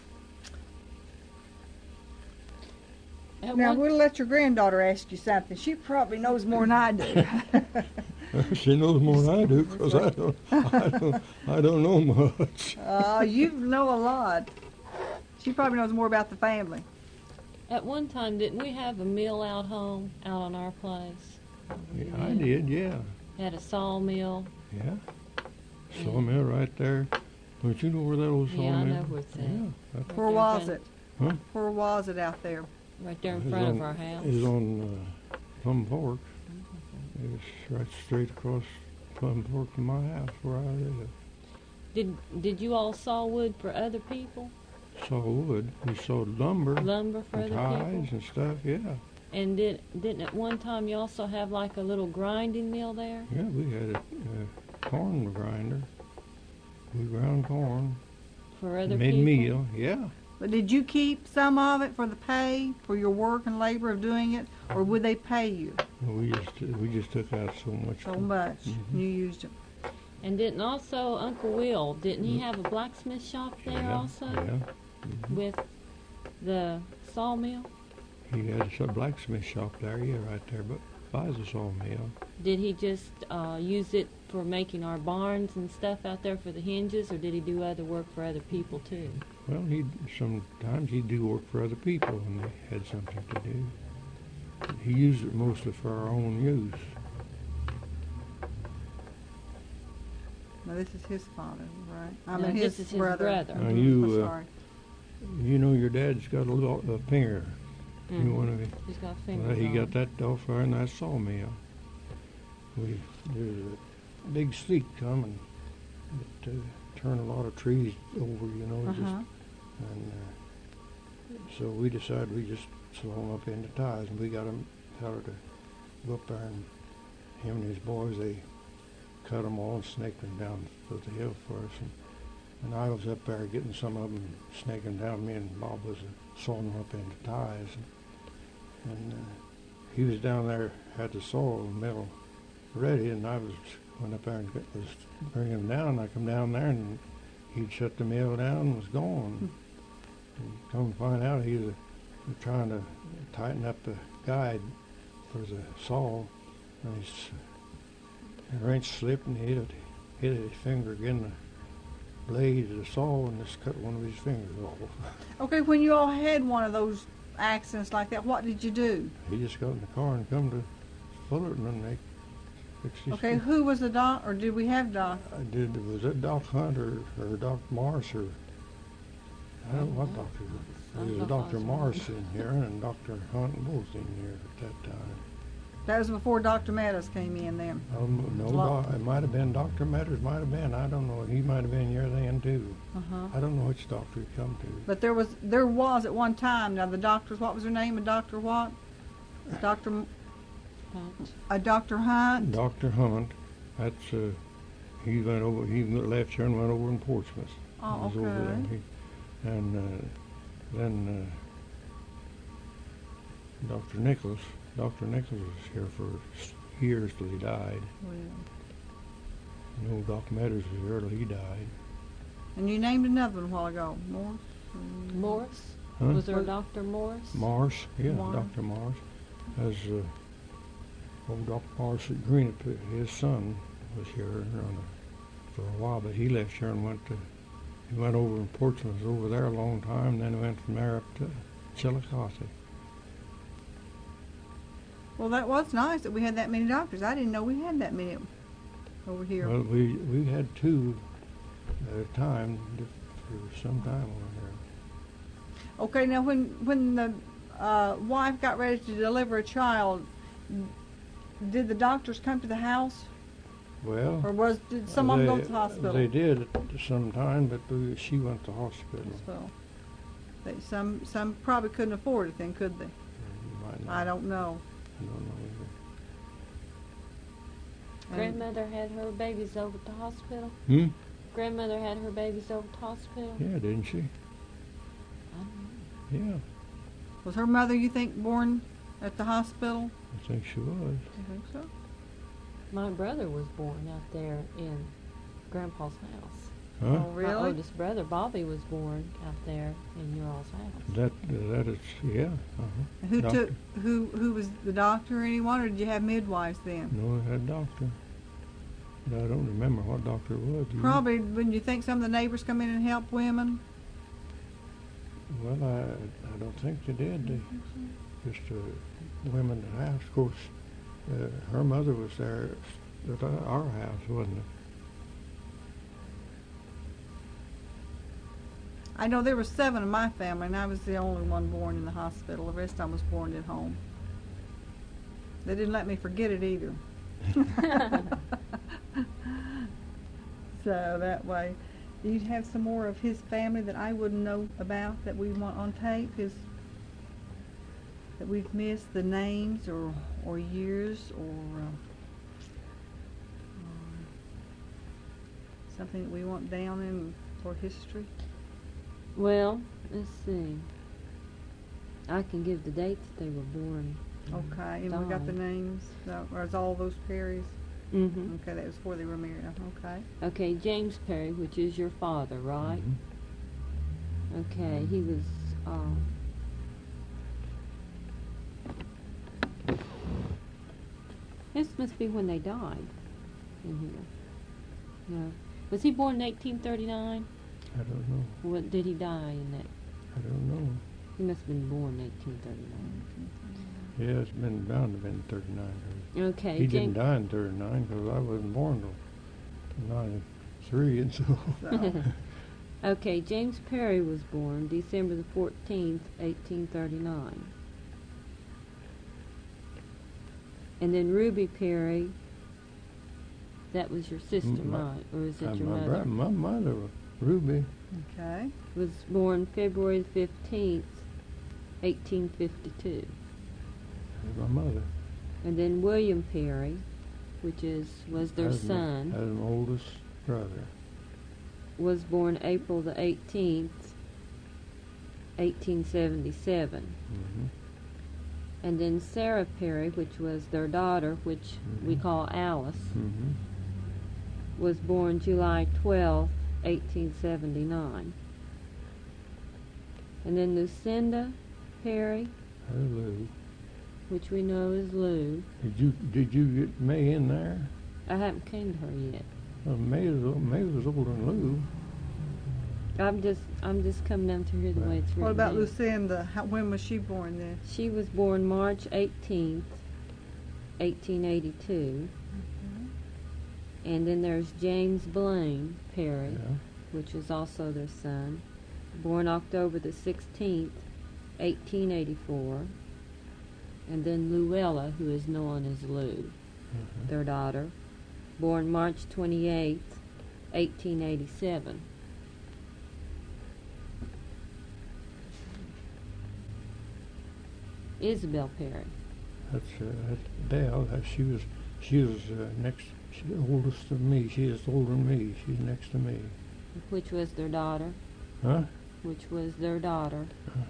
Now, we'll let your granddaughter ask you something. She probably knows more than I do. She knows more than I do because I don't know much. You know a lot. She probably knows more about the family. At one time, didn't we have a mill out home out on our place? Yeah, I did, yeah. Had a sawmill. Yeah. Sawmill right there. Don't you know where that old sawmill is? Yeah, I know where it's at. Yeah. Where was it? Huh? Where was it out there? Right there in front of our house. It was on Plum Fork. It was right straight across Plum Fork from my house where I live. Did you all saw wood for other people? Saw wood. We sawed lumber. Lumber for and other ties people? and stuff, yeah. And didn't at one time you also have like a little grinding mill there? Yeah, we had a corn grinder. We ground corn. For other made people? meal, yeah. But did you keep some of it for the pay, for your work and labor of doing it, or would they pay you? We just took out so much. So much. Mm-hmm. You used it. And didn't also Uncle Will, didn't he have a blacksmith shop there also? Yeah. Mm-hmm. With the sawmill? He had a blacksmith shop there, yeah, right there, but by the sawmill. Did he just use it for making our barns and stuff out there for the hinges, or did he do other work for other people too? Well, sometimes he'd do work for other people when they had something to do. He used it mostly for our own use. Now this is his father, right? I No, mean this his is his brother. brother. Now I'm sorry. You know your dad's got a finger. Mm-hmm. You want to? He's got fingers Well, he on got it. that off there in that sawmill. There's a big sleet coming. It turned a lot of trees over, you know. And so we decided we just saw them up into ties, and we got a feller to go up there, and him and his boys, they cut them all and snaked them down the hill for us. And I was up there getting some of them, snaking down. Me and Bob was sawing them up into ties. And he was down there, had the saw mill ready, and I went up there and was bringing them down. I come down there, and he'd shut the mill down and was gone. And come to find out, he was trying to tighten up the guide for the saw, and the wrench slipped and hit his finger again, the blade of the saw, and just cut one of his fingers off. Okay, when you all had one of those accidents like that, what did you do? He just got in the car and come to Fullerton, and they fixed his Okay, who was the doc, or did we have doc? Was it Doc Hunt or Doc Morris or I don't know what doctor. There was Dr. Morris in here and Dr. Hunt both in here at that time. That was before Dr. Meadows came in then. No, it might have been Dr. Metters, might have been. I don't know. He might have been here then too. I don't know which doctor he come to. But there was at one time. Now the doctors, what was her name? A Dr. what? Dr. Dr. Hunt. Dr. Hunt. That's he went over. He left here and went over in Portsmouth. Oh, He was over okay. there. Then Dr. Nichols. Dr. Nichols was here for years till he died. Well, No, Doc Metters was here till he died. and you named another one a while ago. Morris? Morris? Huh? Was there a Dr. Morris? Morris, yeah, Morris. Dr. Morris. As old Dr. Morris at Greenup, his son was here for a while, but he left here and he went over in Portsmouth, was over there a long time, then he went from there up to Chillicothe. Well, that was nice that we had that many doctors. I didn't know we had that many over here. Well, we had two at a time for some time over here. Okay, now when the wife got ready to deliver a child, did the doctors come to the house, Well, or did someone go to the hospital? They did at some time, but she went to hospital. So, some probably couldn't afford it then, could they? You might I don't know. I don't know either. Grandmother had her babies over at the hospital? Hmm? Grandmother had her babies over at the hospital? Yeah, didn't she? I don't know. Yeah, Was her mother, you think, born at the hospital? I think she was. I think so. My brother was born out there in Grandpa's house. Huh? Oh, My really? oldest brother, Bobby, was born out there in your all's house. That is, yeah. Uh-huh. Who Doctor. who was the doctor or anyone, or did you have midwives then? No, it had a doctor. But I don't remember what doctor it was. Do you? Probably, wouldn't you think some of the neighbors come in and help women? Well, I don't think they did. They just women in the house. Of course, her mother was there at our house, wasn't it? I know there were 7 in my family, and I was the only one born in the hospital. The rest of them was born at home. They didn't let me forget it either. So that way, do you have some more of his family that I wouldn't know about that we want on tape? That we've missed the names or years or something that we want down in for history? Well, let's see. I can give the dates that they were born. Okay, and we got the Died. names. Or is all those Perrys? Mm-hmm. Okay, that was before they were married. Okay. Okay, James Perry, which is your father, right? Mhm. Okay, he was, this must be when they died in here. No. Was he born in 1839? I don't know. What did he die in that? I don't know. He must have been born in 1839. Yeah, it's been bound to have been 39. Okay, He didn't James. die in 39 because I wasn't born till 93, and so. So, Okay, James Perry was born December the 14th, 1839. And then Ruby Perry, that was your sister, My- right? Or is it your my mother? my mother, Ruby. okay. Was born February the 15th, 1852. My mother. And then William Perry, which was their That's son, As an oldest brother. was born April the 18th, 1877. Mm-hmm. And then Sarah Perry, which was their daughter, which we Mhm. call Alice, Mm-hmm. was born July 12th, 1879. And then Lucinda Perry, Lou. which we know is Lou. Did you get May in there? I haven't came to her yet. Well, May was older than Lou. I'm just coming down to hear the way it's written. What about down. Lucinda? When was she born then? She was born March 18th, 1882. And then there's James Blaine Perry, Yeah. which is also their son. born October the 16th, 1884. And then Luella, who is known as Lou, their daughter, born March 28th, 1887. Isabel Perry. That's Dale. She was next. She's oldest of me. She is older than me. She's next to me. Which was their daughter. Huh? Which was their daughter.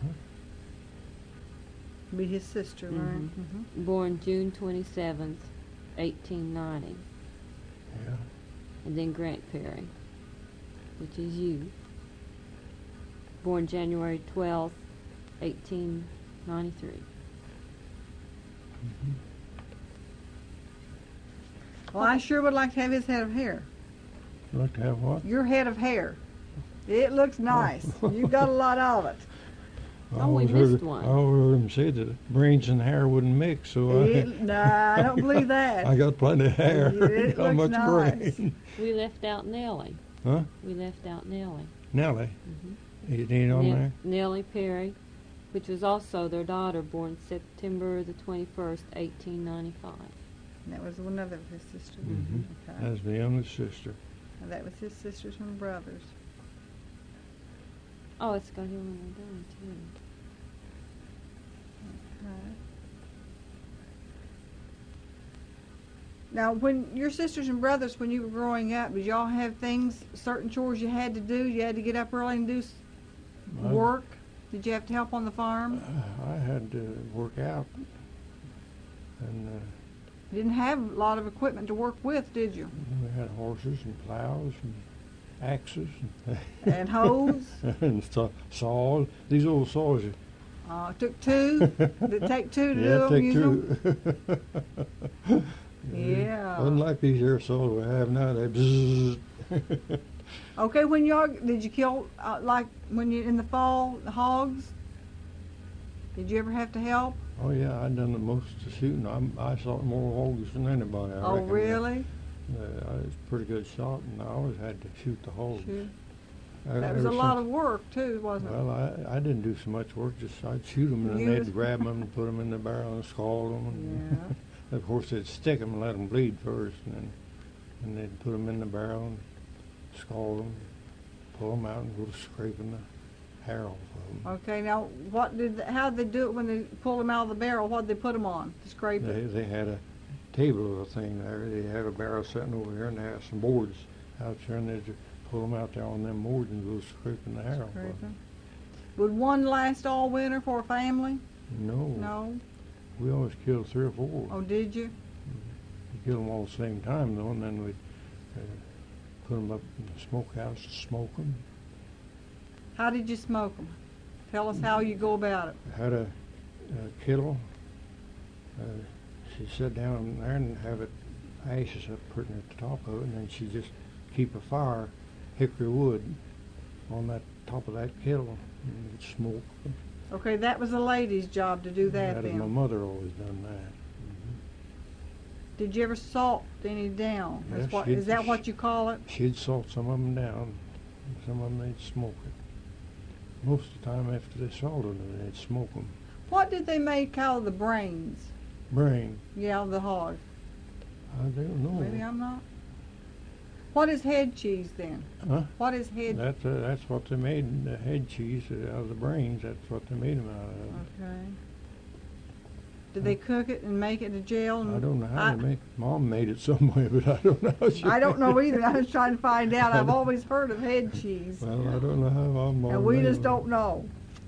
Be his sister, right? Mm-hmm. Born June 27th, 1890. Yeah. And then Grant Perry, which is you. Born January 12th, 1893. Well, I sure would like to have his head of hair. You like to have what? Your head of hair. It looks nice. You've got a lot of it. I Oh, we always missed heard, one. I always heard him say that brains and hair wouldn't mix, so Nah, I don't believe that. I got plenty of hair. It Not much looks nice. brain. We left out Nellie. Huh? We left out Nellie. Nellie. Mm-hmm. It ain't on there? Nellie Perry, which was also their daughter, born September the 21st, 1895. And that was one of his sisters. Mm-hmm. Okay. That's my youngest sister. And that was his sisters and brothers. Oh, it's got him on the done, too. Okay. Now, when your sisters and brothers, when you were growing up, did y'all have things, certain chores you had to do? You had to get up early and do work? Did you have to help on the farm? I had to work out. And You didn't have a lot of equipment to work with, did you? we had horses and plows and axes And hoes? and saws. These old saws. It took two. Did it take two to do Yeah, them? take use them? two. Yeah. Wasn't like these here saws we have now. They bzzz. Okay, when y'all, did you kill, like when you in the fall, the hogs? Did you ever have to help? Oh yeah, I done the most of the shooting. I shot more hogs than anybody. I Oh, reckon. really? I was a pretty good shot, and I always had to shoot the hogs. Sure. Ever That was a lot since- of work, too, wasn't it? Well, I didn't do so much work. Just I'd shoot them, and then You they'd was- grab them and put them in the barrel and scald them. And Yeah. of course, they'd stick them and let them bleed first, and they'd put them in the barrel and scald them, pull them out, and go to scraping the hair off of them. Okay, now, how did they do it when they pulled them out of the barrel? What did they put them on to scrape it? They had a table or a thing there. They had a barrel sitting over here, and they had some boards out there, and they'd pull them out there on them boards and go scraping the hair off of them. Scraping. Would one last all winter for a family? No, No. we always killed 3 or 4. Oh, did you? We killed them all at the same time, though, and then we'd put them up in the smokehouse to smoke them. How did you smoke them? Tell us how you go about it. Had a kettle. She'd sit down there and have it ashes up putting at the top of it, and then she'd just keep a fire, hickory wood, on that top of that kettle, and it'd smoke. Okay, that was a lady's job to do that My then. mother always done that. Did you ever salt any down? Yeah, Is that what you call it? She'd salt some of them down, and some of them they'd smoke it. Most of the time after they salted them, they'd smoke them. What did they make out of the brains? Brain, Yeah, of the hog. I don't know. Maybe I'm not. What is head cheese then? Huh? What is head? That's what they made the head cheese out of the brains. That's what they made them out of. Okay. Did they cook it and make it a gel? And I don't know how they make. Mom made it some way, but I don't know how she. I don't made know it. either. I was trying to find out. I've always heard of head cheese, Well, I don't know how Mom. and we made just it. don't know.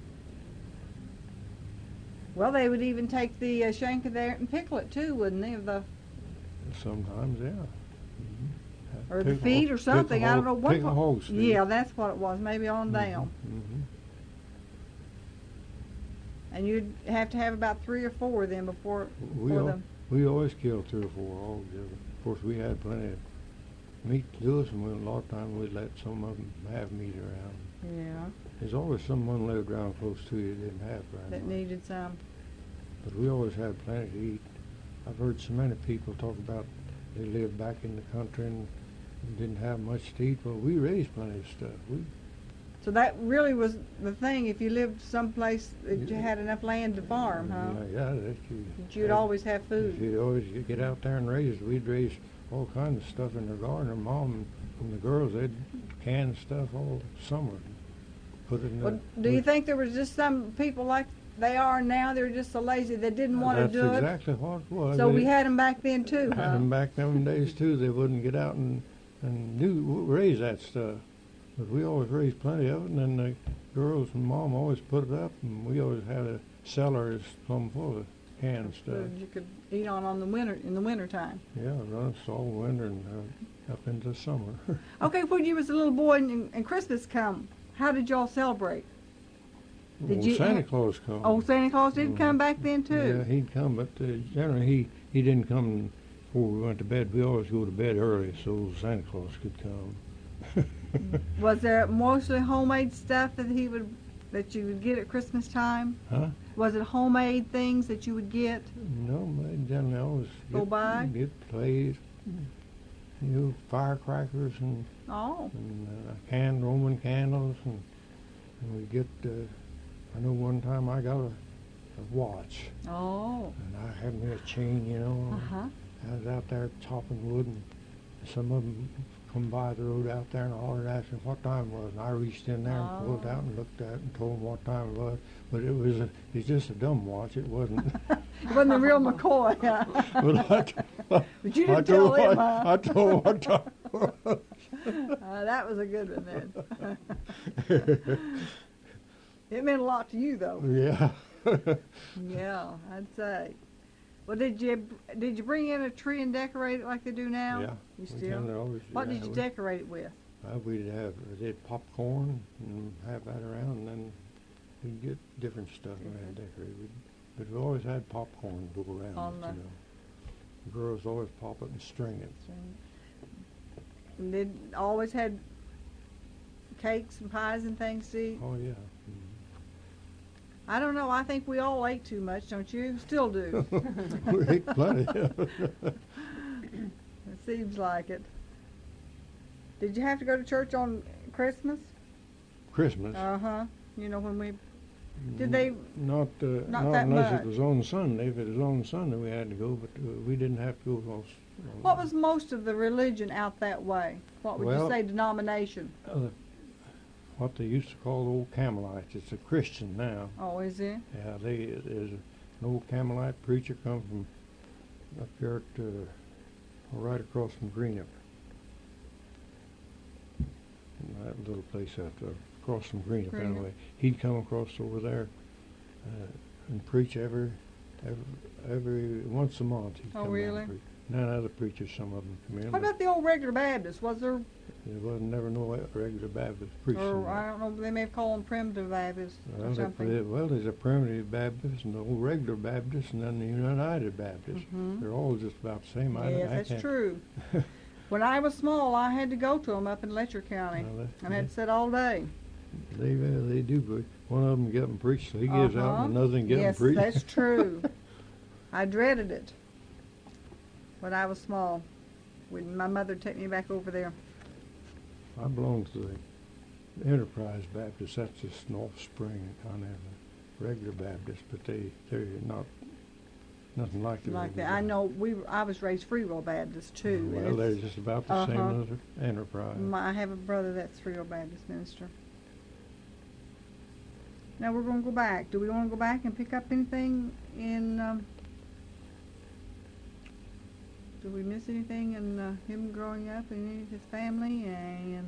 Well, they would even take the shank of there and pickle it too, wouldn't they? Of the Sometimes, yeah. or the feet or something. I don't know what. Pickle hogs. Yeah, that's what it was. Maybe on down. Mm-hmm. And you'd have to have about 3 or 4 then before We always killed 3 or 4 hogs. Of course, we had plenty of meat to do us, and a lot of times we'd let some of them have meat around. Yeah, There's always someone lived around close to you that didn't have very that much. needed some. But we always had plenty to eat. I've heard so many people talk about they lived back in the country and didn't have much to eat. Well, we raised plenty of stuff. So that really was the thing. If you lived someplace that you had enough land to farm, huh? Yeah, that You'd always have food. You'd always get out there and raise. We'd raise all kinds of stuff in the garden. Our mom and the girls, they'd can stuff all summer. Put it in Well, do you think there was just some people like they are now? They're just so lazy they didn't want to do That's it. exactly what it was. So we had them back then too, had huh? them back them days too. They wouldn't get out and raise that stuff. But we always raised plenty of it, and then the girls and mom always put it up, and we always had a cellar that's plumb full of canned stuff. Food you could eat on in the winter time. Yeah, run us all winter and up into summer. Okay, when you was a little boy and Christmas come, how did y'all celebrate? Did you Santa Claus come? Oh, Santa Claus did come back then too. Yeah, he'd come, but generally he didn't come before we went to bed. We always go to bed early so Santa Claus could come. Was there mostly homemade stuff that that you would get at Christmas time? Huh? Was it homemade things that you would get? No, they generally always Go by? get plays, firecrackers and Oh. Roman candles, and we get. I know one time I got a watch, Oh. and I had me a chain, Uh-huh. I was out there chopping wood, and some of them come by the road out there and hollered at me what time it was. And I reached in there and pulled it out and looked at it and told them what time it was. But it's just a dumb watch. It wasn't. It wasn't the real McCoy. But But you didn't tell him, huh? I told them what time it was. That was a good one then. It meant a lot to you, though. Yeah. Yeah, I'd say. Well, did you bring in a tree and decorate it like they do now? Yeah. You we still? kinda always, What did you decorate it with? We'd did popcorn and have that around, and then we'd get different stuff we had decorated. But we always had popcorn go around. On the- The girls always pop it and string it. And they always had cakes and pies and things to eat. Oh yeah. I don't know. I think we all ate too much, don't you? Still do. We ate plenty. It seems like it. Did you have to go to church on Christmas? Christmas. Uh-huh. You know, when we... Did they... Not that unless much. it was on Sunday. If it was on Sunday, we had to go, but we didn't have to go. What was most of the religion out that way? What would you Well- say denomination? What they used to call the old Campbellites. It's a Christian now. Oh, is it? Yeah, there's an old Campbellite preacher come from up here right across from Greenup. That little place out there, across from Greenup anyway. He'd come across over there and preach every once a month. He'd Oh, come really? down and preach. None other preachers, some of them come in. What about the old regular Baptists? Was there... There wasn't never no regular Baptist preaching. Or, I don't know, they may have called them primitive Baptists or something. There's a primitive Baptist and the old regular Baptist and then the United Baptist. Mhm. They're all just about the same. Yes, that's true. When I was small, I had to go to them up in Letcher County. Well, And I had to sit all day. They do, but one of them get them preached, so he gives out, Uh-huh. and another one get Yes, them preached. that's true. I dreaded it when I was small. When my mother took me back over there. I belong to the Enterprise Baptist. That's just an offspring kind of the regular Baptist, but they're not nothing like the Like regular that. I know I was raised Free Will Baptist too. and Well, they're it's- just about the same Uh-huh. as the Enterprise. I have a brother that's Free Will Baptist minister. Now we're going to go back. Do we want to go back and pick up anything in? Did we miss anything in him growing up and his family? And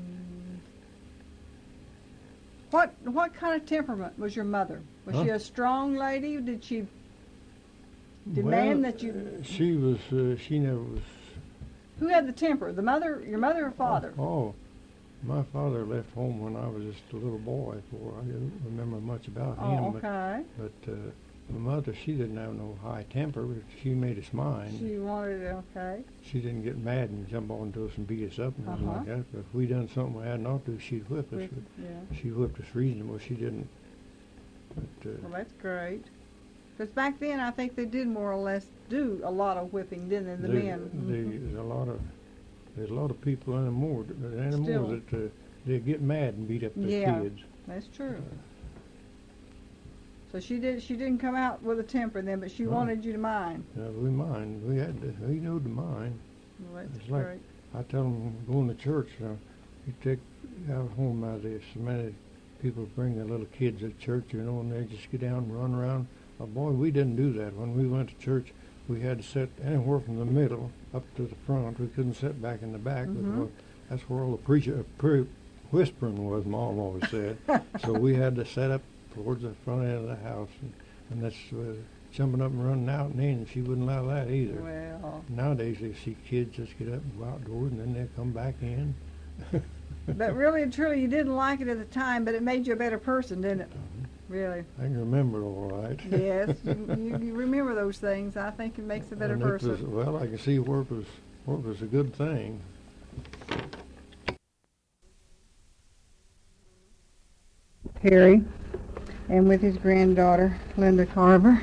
what kind of temperament was your mother? Was she a strong lady? Did she demand that you? She was. She never was. Who had the temper? The mother, your mother, or father? Oh, my father left home when I was just a little boy. For I don't remember much about him. Oh, okay. But my mother, she didn't have no high temper, but she made us mind. She wanted it, okay. She didn't get mad and jump on to us and beat us up and nothing like that. But if we done something we had not to, she'd whip us. Yeah. She whipped us reasonable. She didn't. But Well, that's great. Because back then, I think they did more or less do a lot of whipping, didn't they, the men? There's a lot of people anymore Still. that they'd get mad and beat up their Yeah. kids. That's true. So she didn't come out with a temper then, but she No. wanted you to mind. We mind. We knew to mind. Well, that's It's like- great. I tell them going to church. You take out home out there. So many people bring their little kids to church, and they just get down and run around. Boy, we didn't do that. When we went to church, we had to sit anywhere from the middle up to the front. We couldn't sit back in the back. Because that's where all the whispering was, Mom always said. So we had to set up towards the front end of the house, and that's jumping up and running out and in. She wouldn't allow that either. Well, Nowadays, they see kids just get up and go outdoors, and then they come back in. but really and truly, you didn't like it at the time, but it made you a better person, didn't it? Really. I can remember it all right. Yes, you remember those things. I think it makes a better And it person. was, well, I can see work was a good thing. Perry, and with his granddaughter, Linda Carver.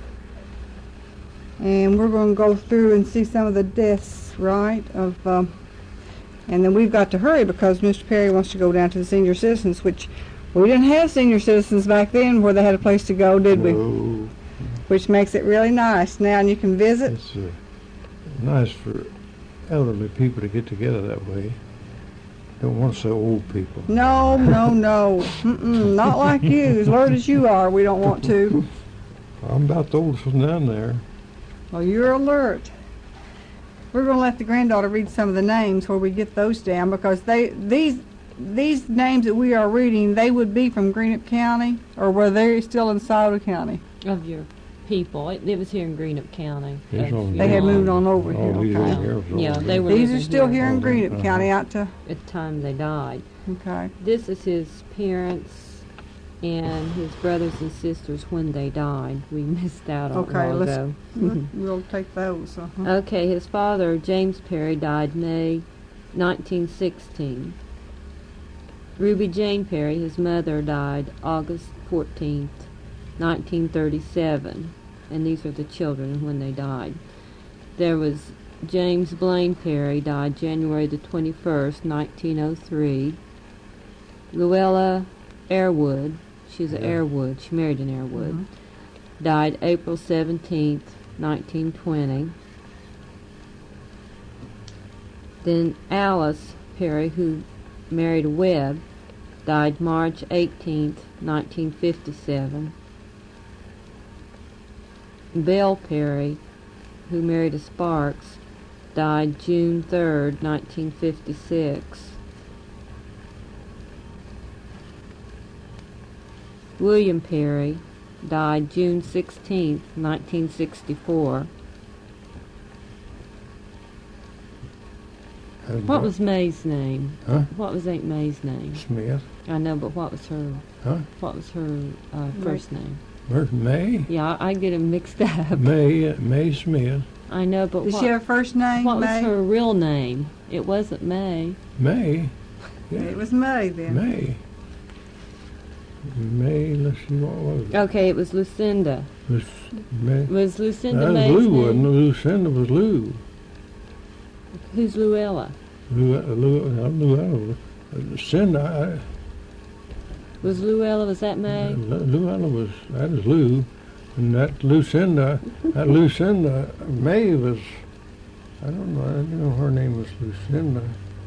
And we're going to go through and see some of the deaths, right, and then we've got to hurry because Mr. Perry wants to go down to the senior citizens, which we didn't have senior citizens back then where they had a place to go, did we? No, Which makes it really nice now, and you can visit. it's nice for elderly people to get together that way. Don't want to say old people. No, not like you, as alert as you are, we don't want to. I'm about the oldest one down there. Well, you're alert. We're going to let the granddaughter read some of the names where we get those down, because these names that we are reading, they would be from Greenup County, or were they still in Sauter County? Of your people. It was here in Greenup County. It's on They had moved on over All here. these Okay. old girls over Yeah, there. they were These are living still here in Oh, Greenup uh-huh. County out to, at the time they died. okay. This is his parents and his brothers and sisters when they died. We missed out on Okay, a while ago. We'll take those. Okay, his father, James Perry, died May 1916. Ruby Jane Perry, his mother, died August 14th, 1937. And these are the children when they died. There was James Blaine Perry, died January the 21st, 1903. Luella Airwood, she's an Airwood, she married an Airwood, died April 17th, 1920. Then Alice Perry, who married a Webb, died March 18th, 1957. Belle Perry, who married a Sparks, died June 3rd, 1956. William Perry died June 16th, 1964. What was May's name? Huh? What was Aunt May's name? Smith? I know, but what was her? Huh? What was her first name? Where's May? Yeah, I get them mixed up. May Smith. I know, but Did what, she have a first name, what was May? her real name? It wasn't May. May? Yeah, It was May then. May. May, let's see, what was it? Okay, it was Lucinda. May. Was Lucinda That was May's Lou, name? wasn't it? Lucinda was Lou. Who's Luella? Luella. Lucinda, Was that May? Luella was, that is Lou. And that Lucinda, May was, I don't know, I didn't know her name was Lucinda.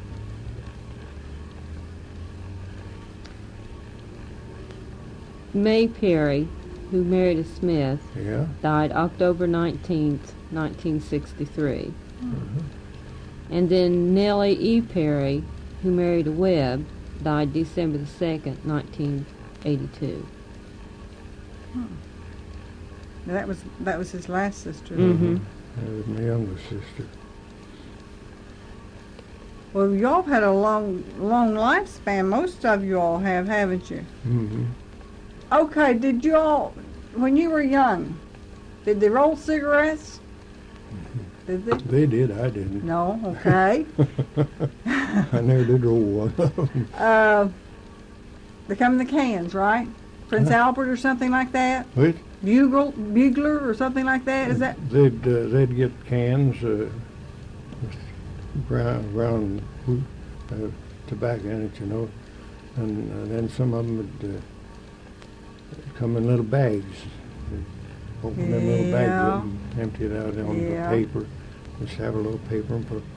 May Perry, who married a Smith, Yeah. died October 19th, 1963. And then Nellie E. Perry, who married a Webb, died December the 2nd, 1982. That was his last sister. Mm-hmm. That was my younger sister. Well, y'all had a long lifespan. Most of you all have, haven't you? Mm-hmm. Okay, did you all, when you were young, did they roll cigarettes? Did they? They did, I didn't. No, okay. I never did roll one of them. They come in the cans, right? Prince Albert or something like that? Wait, Bugler or something like that? Is that? they'd get cans, with brown tobacco in it, and then some of them would come in little bags. Open them little bags Yeah. up and empty it out on Yeah. the paper. Just have a little paper and put.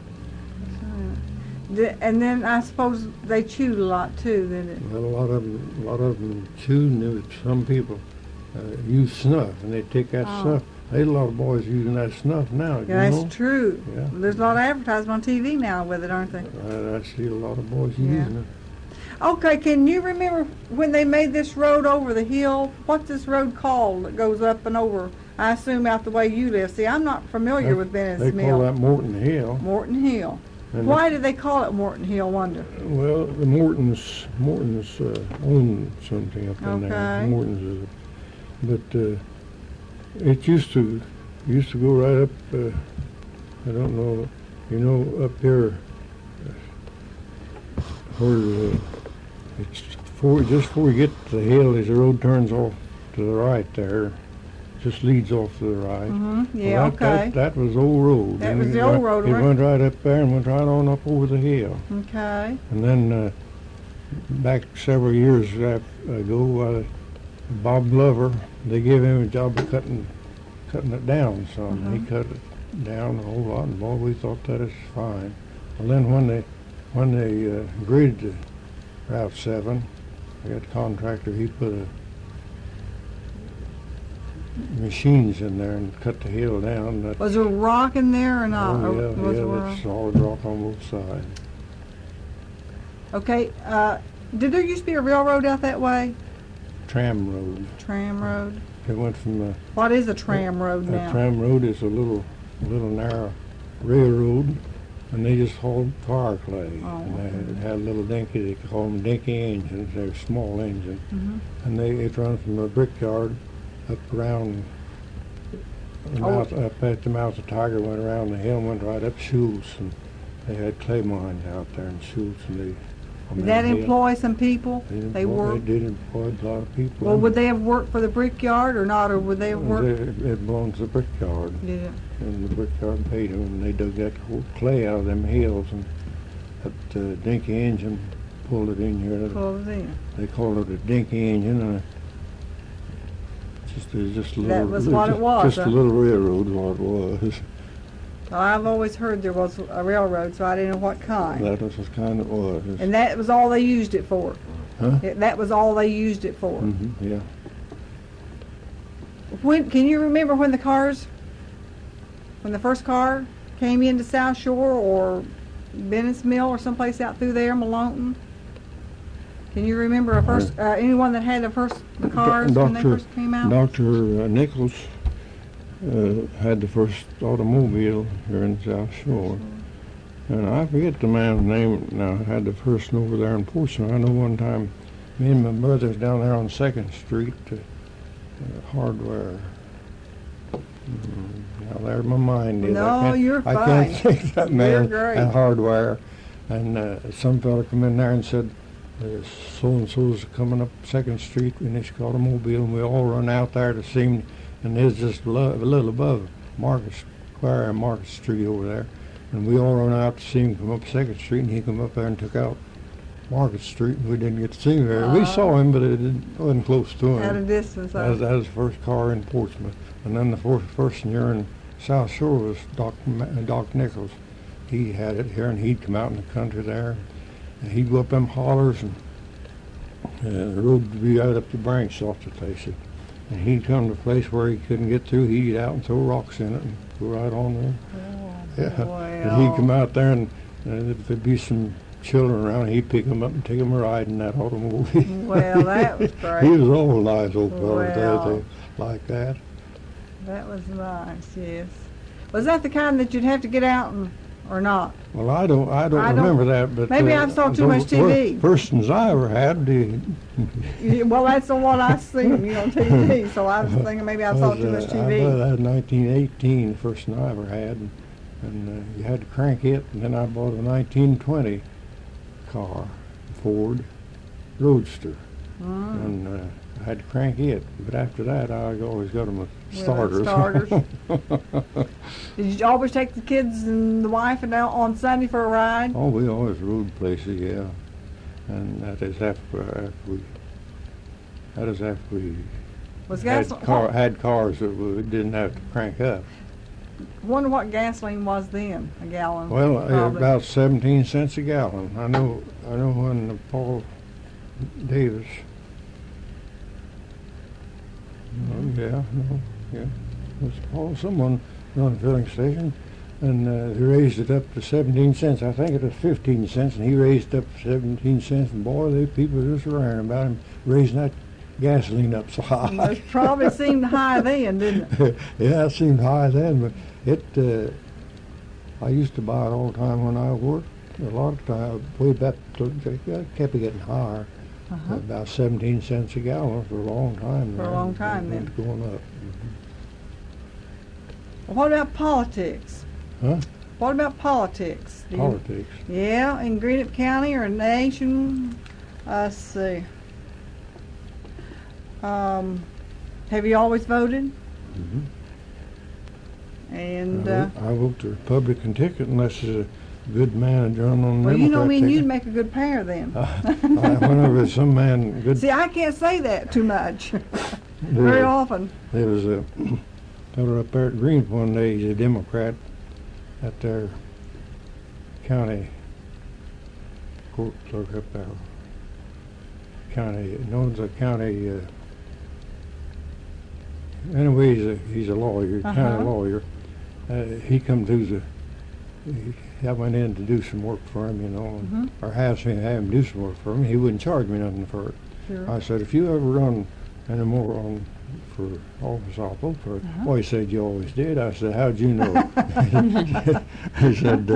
And then I suppose they chewed a lot too, didn't it? Well, a lot of them chewed. And there was some people use snuff, and they take that Oh. snuff. There's a lot of boys using that snuff now. Yeah, you that's know? true. Yeah. There's a lot of advertising on TV now with it, aren't they? I see a lot of boys Yeah. using it. Okay, can you remember when they made this road over the hill? What's this road called that goes up and over? I assume out the way you live. See, I'm not familiar with Venice They Mill. call that Morton Hill. Morton Hill. And Why did they call it Morton Hill, wonder? Well, the Mortons own something up in there. Okay. Mortons is, but it used to go right up. I don't know, you know, up there where it's just before you get to the hill, as the road turns off to the right there, just leads off to the right. Mm-hmm. Yeah, Well, okay. That was the old road. That And was it the old went- road, It right? went right up there and went right on up over the hill. Okay. And then back several years ago, Bob Glover, they gave him a job of cutting it down some. Mhm. He cut it down a whole lot, and boy, we thought that is fine. Well, then when they graded the Route 7, that contractor, he put machines in there and cut the hill down. That, Was there rock in there or not? oh, Or yeah, was there that's solid rock on both sides. Okay. Did there used to be a railroad out that way? Tram road. Tram road. It went from What is a tram road a now? tram road is a little narrow railroad, and they just hauled fire clay. Oh, And they had a little dinky, they call them dinky engines. They're small engines, Mhm. and it run from the brickyard up around the Oh. mouth, up at the mouth of Tiger, went around the hill, went right up Schultz, and they had clay mines out there in Schultz, and they on Did that hill. employ some people? They worked. They did employ a lot of people. Well, would they have worked for the brickyard or not, or would they have worked? It belonged to the brickyard. Yeah. And the brickyard paid them, and they dug that clay out of them hills, and that dinky engine pulled it in here. Pulled it in. They called it a dinky engine, and it was just a little. That was what it was, Just huh? a little railroad, what it was. Well, I've always heard there was a railroad, so I didn't know what kind. That was kind of was. And that was all they used it for. Huh? That was all they used it for. Yeah. When can you remember when the first car came into South Shore or Bennett's Mill or someplace out through there, Malonton? Can you remember anyone that had the cars when they first came out? Dr. Nichols had the first automobile here in South Shore. And I forget the man's name now, had the first one over there in Portsmouth. I know one time me and my brothers down there on 2nd Street, hardware. Now there's my mind is. No, you're I fine. can't think that You're man great. at hardware. And some fella come in there and said, so-and-so's coming up 2nd Street in this automobile, and we all run out there to see him. And there's just a little above Market Square and Market Street over there. And we all run out to see him come up 2nd Street, and he come up there and took out Market Street, and we didn't get to see him there. We saw him, but wasn't close to him. At a distance. That was the first car in Portsmouth. And then the first year in South Shore was Doc Nichols. He had it here, and he'd come out in the country there. And he'd go up them hollers, and the road would be out up the branch off the place. And he'd come to a place where he couldn't get through. He'd get out and throw rocks in it and go right on there. Yeah. And he'd come out there, and if there'd be some children around, he'd pick them up and take them a ride in that automobile. Well, that was great. He was all nice old fellow Well. like that. That was nice, yes. Was that the kind that you'd have to get out or not? Well, I don't remember that, but Maybe I've saw too much TV. First ones I ever had, Well, that's the one I seen, on TV. So I was thinking maybe I saw too much I TV. had 1918, the first one I ever had, and you had to crank it. And then I bought a 1920 car, Ford Roadster, and I had to crank it. But after that, I always got them with starters. Starters. Did you always take the kids and the wife and out on Sunday for a ride? Oh, we always rode places, yeah. and that is after we Was had, gasoline? had cars that we didn't have to crank up. Wonder what gasoline was then, a gallon. Well, probably. about 17 cents a gallon. I know when Paul Davis. It was Paul. Someone run a filling station, and they raised it up to 17 cents. I think it was 15 cents, and he raised it up to 17 cents. And boy, they people just raring about him raising that gasoline up so high. It probably seemed high then, didn't it? Yeah, it seemed high then, but it. I used to buy it all the time when I worked. A lot of time, way back, it kept getting higher. Uh-huh. About 17 cents a gallon for a long time. For a long time, then. It's going up. What about politics? Huh? What about politics? Do you- Politics. Yeah, in Greenup County or nation? Let's see. Have you always voted? Mm-hmm. And I vote the Republican ticket unless there's a good manager on the well, you know Democrat me and you'd ticket. make a good pair then. Whenever some man good, See, I can't say that too much. Very often. there was a fellow up there at Greenup one day. He's a Democrat at their county court clerk up there. County, knows a county. Anyway, he's a lawyer, Uh-huh. county lawyer. He come through I went in to do some work for him, Mhm. or have him do some work for him. He wouldn't charge me nothing for it. Sure. I said, if you ever run any more for office, I'll vote for it. Uh-huh. Well, he said, you always did. I said, how'd you know? He said,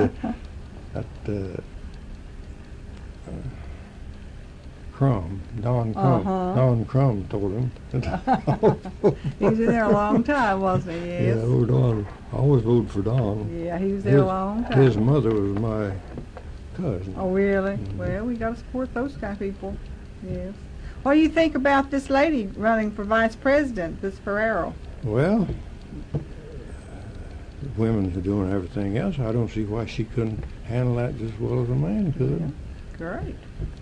Don Uh-huh. Don Crum told him. He was in there a long time, wasn't he? Yeah, Yes. old Don. I always voted for Don. Yeah, he was there a long time. His mother was my cousin. Oh, really? Mhm. Well, we got to support those kind of people. Yes. What do you think about this lady running for vice president, this Ferrero? Well, women are doing everything else. I don't see why she couldn't handle that just as well as a man could. Great.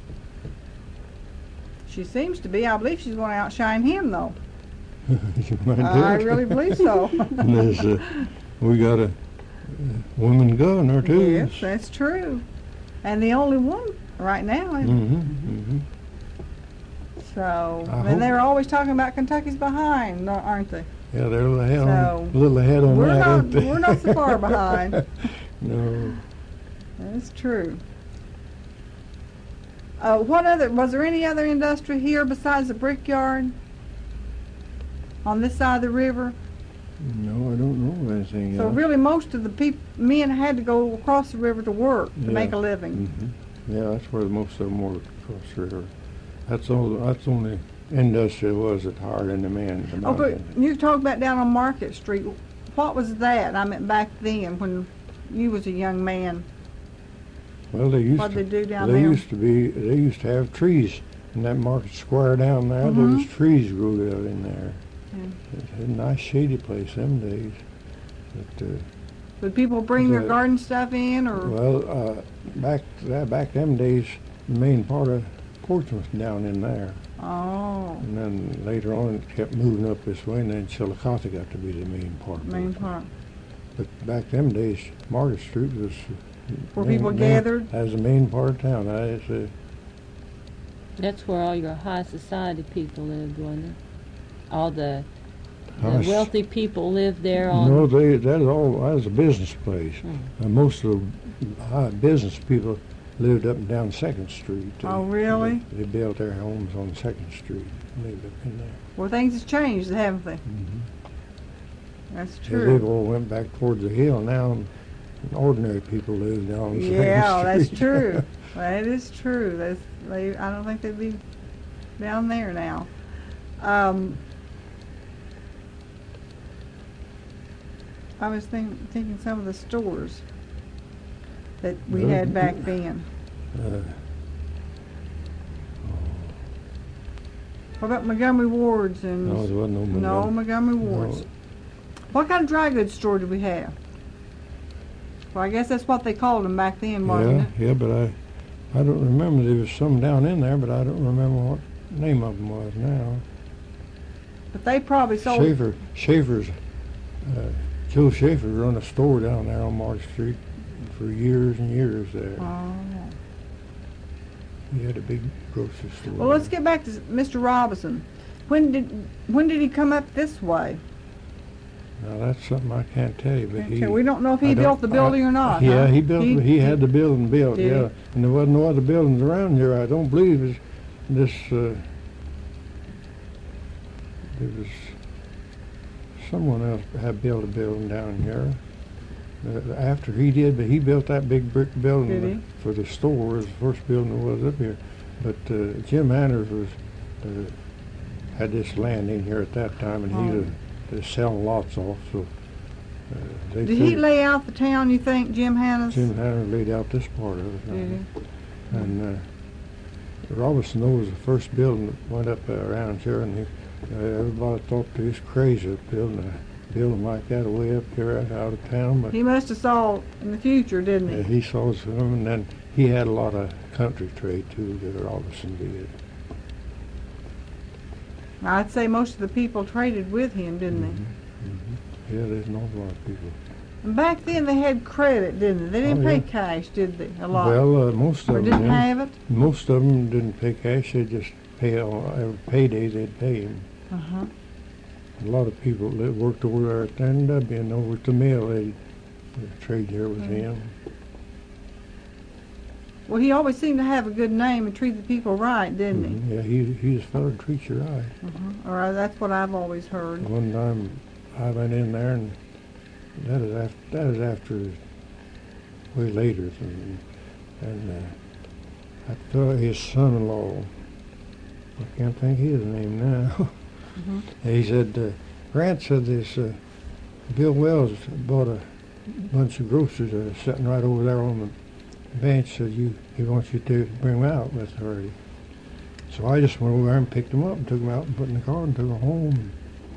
She seems to be. I believe she's going to outshine him, though. You might I do it. really believe so. And we got a woman governor too. Yes, that's true. And the only one right now. Mm-hmm. So, I and hope- they're always talking about Kentucky's behind, aren't they? Yeah, they're a little ahead So, a little ahead on We're that. not. aren't they? We're not so far behind. No. That's true. Was there any other industry here besides the brickyard? On this side of the river? No, I don't know anything So else. really most of the men had to go across the river to work to Yeah. make a living. Yeah, that's where most of them worked across the river. That's all. That's the only industry was that hired any man. Oh, but you talk about down on Market Street. What was that? I meant back then when you was a young man. Well, they used What'd to. they do down They there? used to be. They used to have trees in that market square down there. There Mhm. was trees grew out in there. Yeah. It was a nice shady place them days. But Would people bring their the- garden stuff in, or well, back them days, the main part of Portsmouth down in there, oh, and then later on it kept moving up this way, and then Chillicothe got to be the main part. main part? But back them days, Market Street was Where people gathered? as the main part of town. That's where all your high society people lived, wasn't it? All the High s- wealthy people lived there on. No, that was a business place. Most of the high business people lived up and down 2nd Street. Oh, really? They built their homes on 2nd Street. Lived up in there. Well, things have changed, haven't they? That's Yeah, they've true. all went back towards the hill now, and ordinary people live down on 2nd Yeah, that's Street. true. That is true. I don't think they'd be down there now. I was thinking some of the stores that we had back then. Uh, What about Montgomery Ward's and no, there wasn't no no Montgomery Ward's? No. What kind of dry goods store did we have? Well, I guess that's what they called them back then, wasn't Yeah, it? but I don't remember. There was some down in there, but I don't remember what the name of them was now. But they probably sold. Schaefer's, Joe Schaefer run a store down there on Mark Street for years and years there. Oh. He had a big grocery store. Well, let's get back to Mr. Robinson. When did he come up this way? Now that's something I can't tell you, but Okay, we don't know if he I don't- built the building or not. Yeah, huh? he built. He had the building built. Did he? Yeah, and there wasn't no other buildings around here. I don't believe this. There was someone else had built a building down here after he did, but he built that big brick building Did he? for the store. It was the first building that was up here. But Jim Anders was had this land in here at that time, and he was selling lots off. So they Did he lay out the town, you think, Jim Hannes? Jim Hanner laid out this part of it. Did he? And Robinson was the first building that went up around here, and everybody thought he was crazy building a building like that way up here out of town. But He must have saw in the future, didn't he? he saw some, and then he had a lot of country trade too that Robinson did. I'd say most of the people traded with him, didn't they? Yeah, there's an awful lot of people. And back then they had credit, didn't they? They didn't Oh, pay yeah. cash, did they? A lot. Well, most or of didn't them have it? Most of them didn't pay cash. They just pay on every payday. They'd pay him. Uh-huh. A lot of people that worked over there at the NW and over at the mill, they trade here with him. Well, he always seemed to have a good name and treat the people right, didn't he? Yeah, he's a fellow that treats you right. Or that's what I've always heard. One time I went in there, and that is after way later, and I thought his son-in-law, I can't think of his name now. He said, Grant said this, Bill Wells bought a bunch of groceries sitting right over there on the bench, said he wants you to bring them out with her. So I just went over there and picked them up and took them out and put in the car and took them home.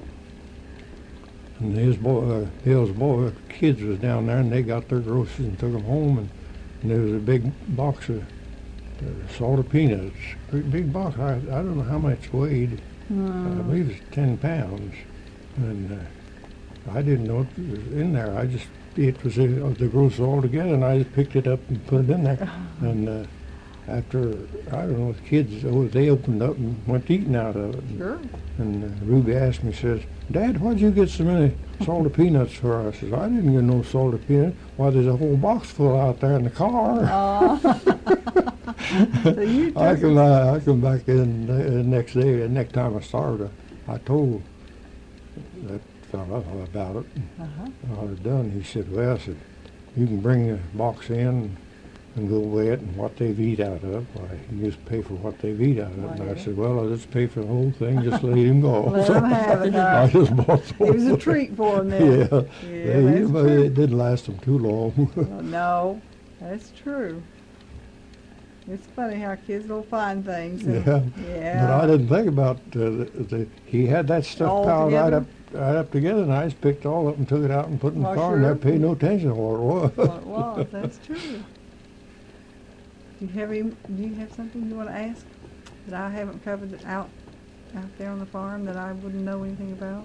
And his boy, Bill's boy, kids was down there, and they got their groceries and took them home. And there was a big box of salted peanuts, big box. I don't know how much it weighed. I believe it's 10 pounds. And I didn't know it was in there. It was the groceries all together, and I just picked it up and put it in there. And after, I don't know, the kids, they opened up and went eating out of it. Sure. And Ruby asked me, says, Dad, why'd you get so many salted peanuts for us? I says, I didn't get no salted peanuts. Why, there's a whole box full out there in the car. So you I took come back in the next day, the next time I started, I told that fellow about it. I was done. He said, well, I said, you can bring the box in and go weigh it and what they've eat out of. Why, you just pay for what they've eat out of it. And I said, well, I'll just pay for the whole thing, just let him go. Let him have it. I just bought some. It was a treat for him then. Yeah, that's true. it didn't last them too long. No, that's true. It's funny how kids will find things. And, Yeah. But I didn't think about he had that stuff All piled together? right up together, and I just picked all up and took it out and put it in the Well, car, and sure. I paid no attention to what it was. Well, it was. That's true. Do you have something you want to ask that I haven't covered out there on the farm that I wouldn't know anything about?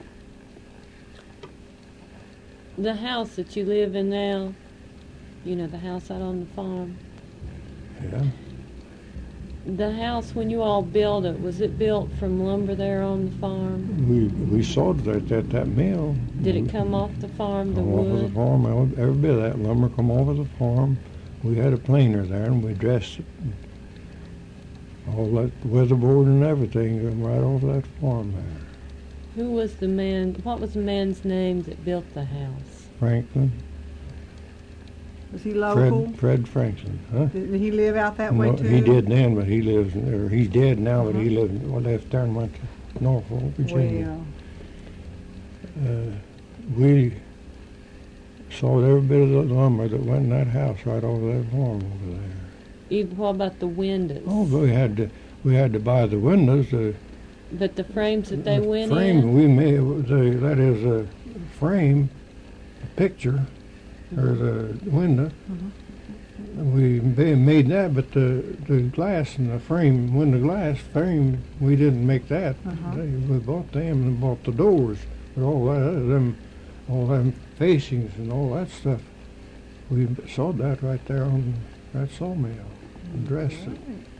The house that you live in now, you know, the house out on the farm. Yeah. The house, when you all built it, was it built from lumber there on the farm? We sawed it at that mill. Did it come off the farm, the Come off of the wood? farm. Every bit of that lumber come off of the farm. We had a planer there, and we dressed it. All that weatherboard and everything come right off that farm there. Who was the man, what was the man's name that built the house? Franklin. Was he local? Fred Franklin, huh? Did he live out that way No, too? he did then, but he lives, or he's dead now, but he left there and went to Norfolk, Virginia. Well, We sawed every bit of the lumber that went in that house right over that farm over there. Even, what about the windows? Oh, but we had to buy the windows. But the frames that they went frame in? we made, that is a frame, a picture, or the window. We made that, but the glass and the frame, window glass frame, we didn't make that. Uh-huh. We bought them and bought the doors, but all them facings and all that stuff. We sawed that right there on that sawmill and dressed it.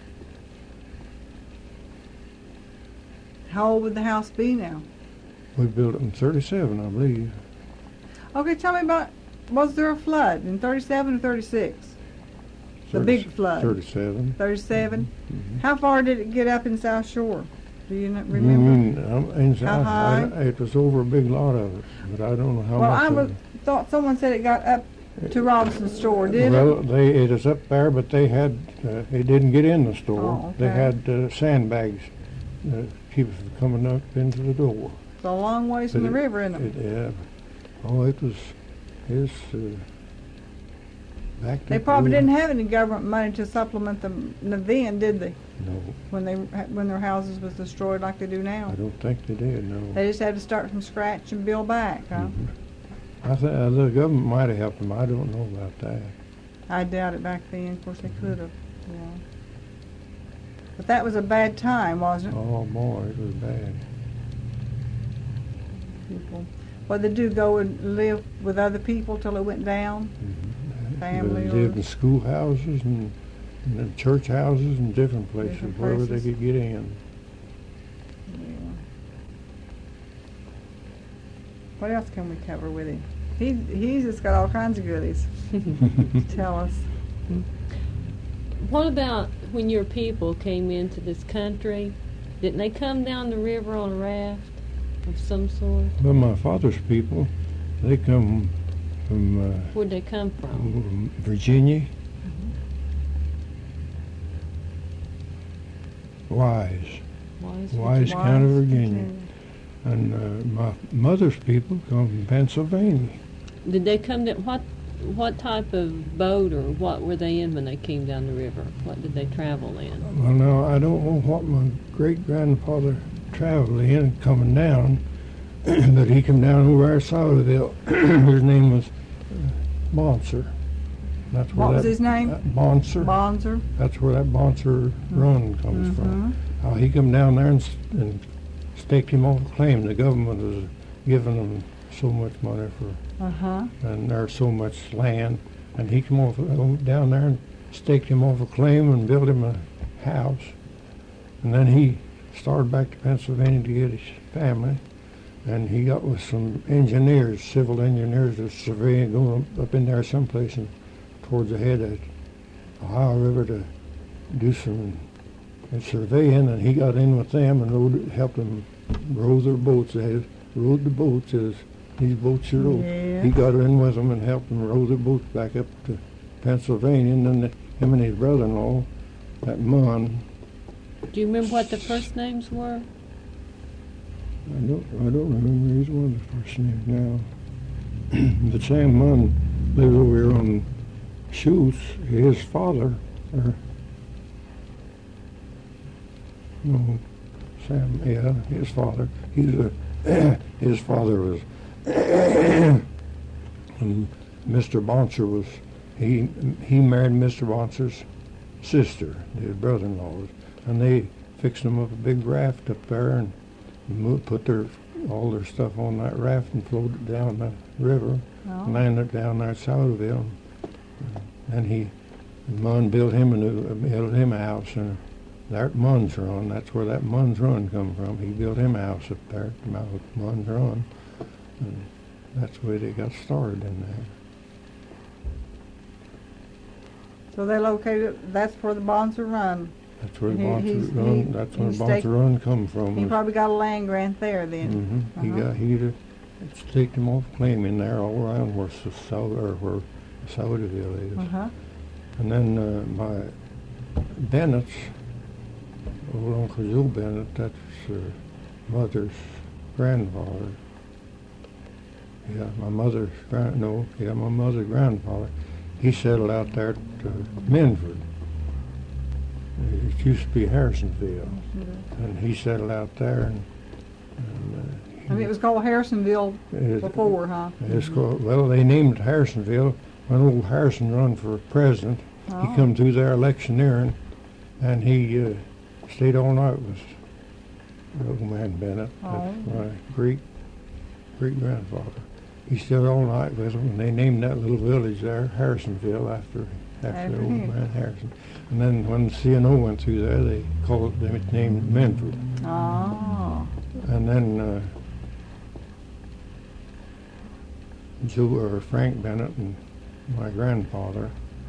How old would the house be now? We built it in '37, I believe. Okay, tell me about, was there a flood in 37 or 36? The big flood. 37. 37? Mhm. How far did it get up in South Shore? Do you remember? How high? It was over a big lot of it, but I don't know how Well, much. I of was, it. thought someone said it got up to Robinson's store, did Well, it? it is up there, but they didn't get in the store. Oh, They okay. had sandbags to keep it from coming up into the door. It's a long ways from But the river, isn't it? Yeah. Oh, it was backed They up probably real- didn't have any government money to supplement them then, did they? No, When their houses was destroyed like they do I now. don't think they did. No. They just had to start from scratch and build back, huh? Mhm. I think the government might have helped them. I don't know about that. I doubt it back then. Of course, they could have. Yeah. But that was a bad time, wasn't it? Oh boy, it was bad. People. Well, they do go and live with other people till it went down. Mhm. Family They or- lived in schoolhouses and in church houses and different places, Different wherever they places. could get in. Yeah. What else can we cover with him? He's just got all kinds of goodies to tell us. What about when your people came into this country? Didn't they come down the river on a raft of some sort? Well, my father's people, they come from Where'd they come from? Virginia. Wise Wise, County, Wise, Virginia. And my mother's people come from Pennsylvania. Did they come to what type of boat or what were they in when they came down the river? What did they travel in? Well, now, I don't know what my great-grandfather traveled in coming down, but he come down over our Saudeville. His name was Bonser. That's where What was that- his name? Bonser. Bonser. That's where that Bonser run comes from. He come down there and staked him off a claim. The government was giving them so much money for, Uh-huh. and there's so much land, and he come down there and staked him off a claim and built him a house. And then he started back to Pennsylvania to get his family, and he got with some engineers, civil engineers, that surveying, going up in there someplace and towards the head of the Ohio River to do some surveying, and he got in with them and helped them row their boats. They rowed the boats as these boats are rowed. Yeah. He got in with them and helped them row the boats back up to Pennsylvania, and then him and his brother-in-law, that Munn. Do you remember what the first names were? I don't remember his one of the first names now. But Sam Munn lives over here on Schutz. His father, his father. His father was, and Mr. Bonser was, he married Mr. Bonser's sister, his brother-in-law, and they fixed them up a big raft up there and put all their stuff on that raft and floated it down the river, Oh. landed down there at Saudeville. And Munn built him a house, and there at Munn's Run. That's where that Munn's Run come from. He built him a house up there at the mouth of Munn's Run, and that's where they got started in there. So they located, that's where the Bonser run. That's where He- he's- Bonser Run. he- That's where he Bonser staked- Run come from. He probably got a land grant there then. Mm-hmm. He staked him off claim in there all around where Saudeville is. Uh-huh. And then my Bennett's, old Uncle Joe Bennett, that's mother's grandfather. My mother's grandfather. He settled out there at Minford. It used to be Harrisonville, and he settled out there. And it was called Harrisonville It- before, huh? It's called, well, they named it Harrisonville when old Harrison run for president. He Oh. come through there electioneering, and he stayed all night with old man Bennett. That's Oh. my great-grandfather. He stayed all night with him, and they named that little village there Harrisonville after After old him. man Harrison. And then when CNO went through there, they named Menford. Oh. And then Frank Bennett and my grandfather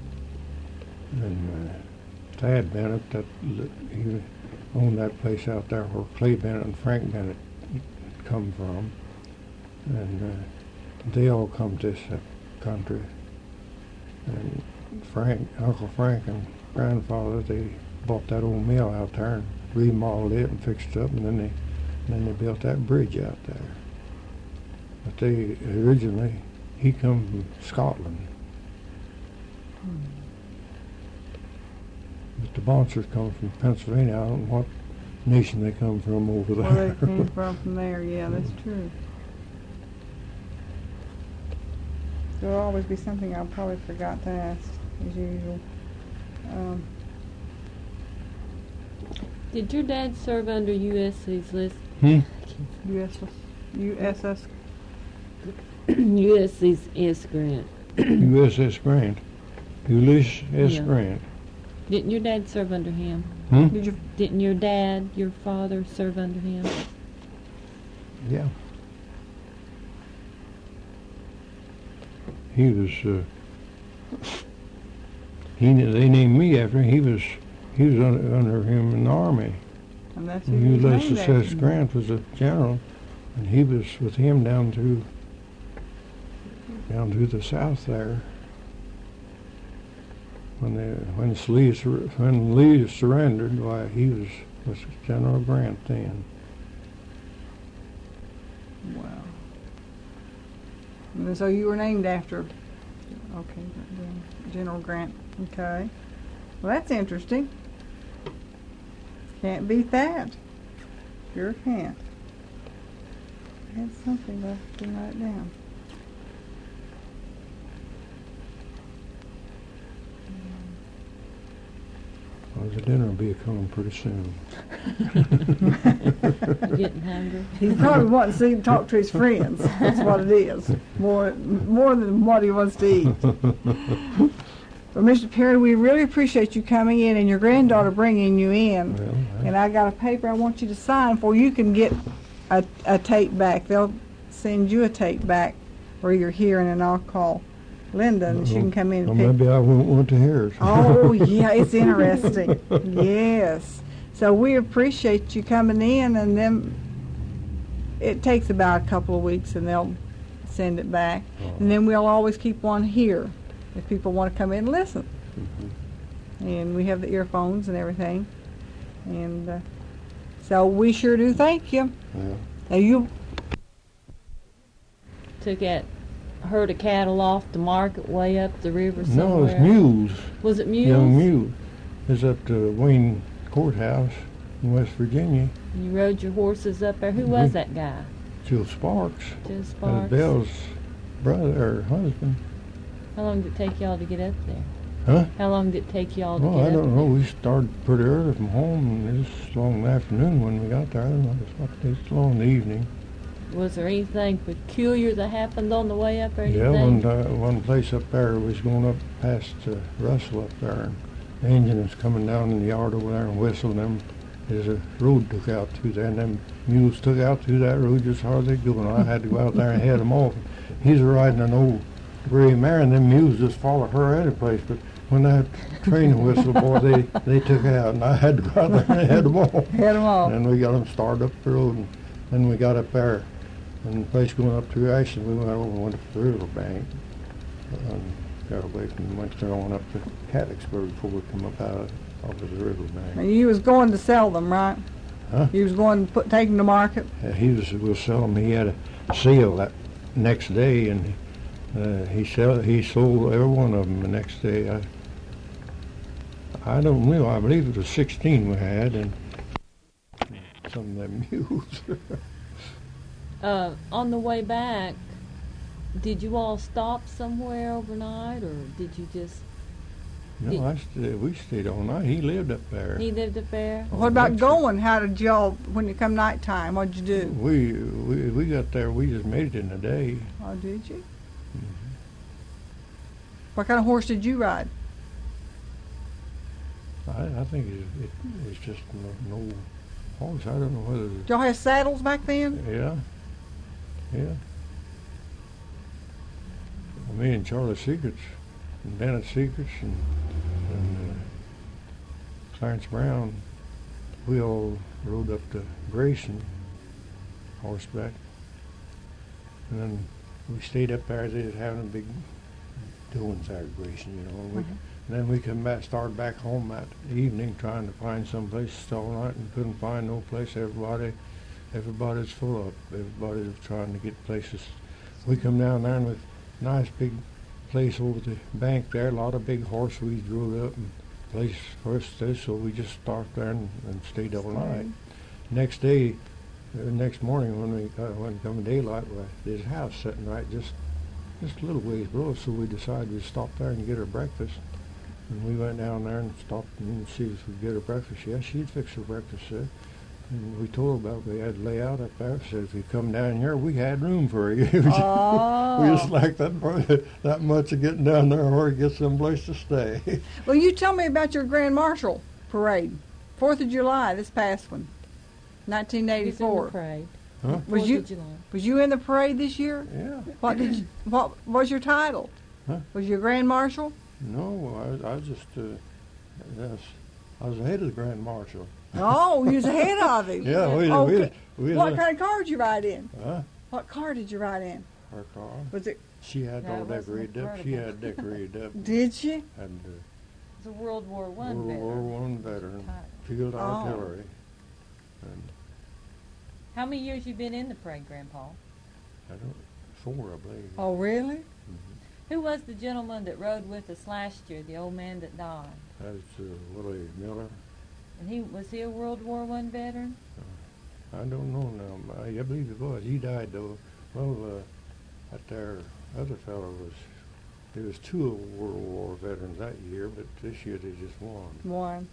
and Thad Bennett, he owned that place out there where Clay Bennett and Frank Bennett come from. And they all come to this country. And Uncle Frank and grandfather, they bought that old mill out there and remodeled it and fixed it up, and then they built that bridge out there. But they originally, he come from Scotland. But the Bonsers come from Pennsylvania. I don't know what nation they come from over there. Where they came from there, yeah, that's true. There'll always be something I probably forgot to ask, as usual. Did your dad serve under USC's list? USS. USC's S. Grant. USS Grant. Ulysses S. Yeah. Grant. Didn't your dad serve under him? Did you? Didn't your dad, your father, serve under him? Yeah. He was, they named me after him. He was under him in the Army. And that's who you named Ulysses after. S. Grant was a general, and he was with him down through the south there. When Lee surrendered, why he was General Grant then. Wow. And so you were named after, General Grant. Okay. Well, that's interesting. Can't beat that. Sure can't. I had something left to write down. Well, the dinner will be coming pretty soon. Getting hungry? He's probably wanting to see him talk to his friends. That's what it is. More than what he wants to eat. Well, Mr. Perry, we really appreciate you coming in and your granddaughter bringing you in. Well, And I got a paper I want you to sign for. You can get a tape back. They'll send you a tape back where you're here, and then I'll call Linda, and she can come in and well, pick. maybe I won't want to hear it. Oh, yeah, it's interesting. Yes. So we appreciate you coming in, and then it takes about a couple of weeks, and they'll send it back. And then we'll always keep one here if people want to come in and listen. And we have the earphones and everything. And so we sure do thank you. Yeah. Now you Took that herd of cattle off the market way up the river somewhere? No, it's mules. Was it mules? Young mule. It's up to Wayne Courthouse in West Virginia. You rode your horses up there. Who was that guy? Jill Sparks. Jill Sparks. Bell's brother or husband. How long did it take y'all to get up there? Huh? How long did it take y'all to Well, get I up don't there? know. We started pretty early from home, and it was long in the afternoon when we got there. It's long in the evening. Was there anything peculiar that happened on the way up or Yeah, anything? one place up there was going up past Russell up there, and the engine was coming down in the yard over there and whistling them. There's a road took out through there, and them mules took out through that road just hard they go, and I had to go out there and head them off. He's riding an old gray mare, and them mules just follow her any place, but when that train whistled, boy, they took out, and I had to go out there and head them off. head them off. And we got them started up the road, and then we got up there, and the place going up to Ashland, we went over and went up to the riverbank, and got away from, went on up to Catlicksburg before we come up out of the riverbank. And you was going to sell them, right? Huh? You was going to take them to market? We'll sell them. He had a sale that next day, and he sold every one of them the next day. I don't know. I believe it was 16 we had, and some of them mules. On the way back, did you all stop somewhere overnight, or did you just No, we stayed all night. He lived up there. He lived up there. What about going? How did y'all, when it come nighttime, what'd you do? We got there. We just made it in a day. Oh, did you? What kind of horse did you ride? I think it's just no horse. I don't know whether. Did y'all have saddles back then? Yeah. Me and Charlie Secrets, and Bennett Secrets, and Clarence Brown, we all rode up to Grayson horseback, and then we stayed up there. They was having a big doings there at Grayson, you know. And then we come back, started back home that evening, trying to find some place to stay all night, and couldn't find no place. Everybody's full up. Everybody's trying to get places. We come down there and with nice big place over the bank there, a lot of big horse we drove up and place for us to, so we just stopped there and stayed all night. Next day, next morning when it come daylight, there's a house sitting right just a little ways below, so we decided to stop there and get her breakfast. And we went down there and stopped and see if we could get her breakfast. Yeah, she'd fix her breakfast, sir. And we told her about we had to lay out up there. Said if you come down here, we had room for you. Oh. We just like that much of getting down there or get someplace to stay. Well, you tell me about your Grand Marshal parade, 4th of July, this past one, 1984. Parade. Huh? Was you in the parade this year? Yeah. What was your title? Huh? Was you Grand Marshal? No, I just yes, I was ahead of the Grand Marshal. Oh, you was ahead of him. Yeah, we What kind of car did you ride in? Huh? What car did you ride in? Her car. Was it? She had No, all it wasn't decorated up. She had decorated up. Did she? And It's a World War I World veteran. War I veteran, Title. field Oh. artillery. And How many years you been in the parade, Grandpa? I don't, 4, I believe. Oh, really? Who was the gentleman that rode with us last year, the old man that died? That's Willie Miller. And was he a World War I veteran? I don't know now. I believe he was. He died though. Well, that there other fellow there was 2 World War veterans that year, but this year they just one. One.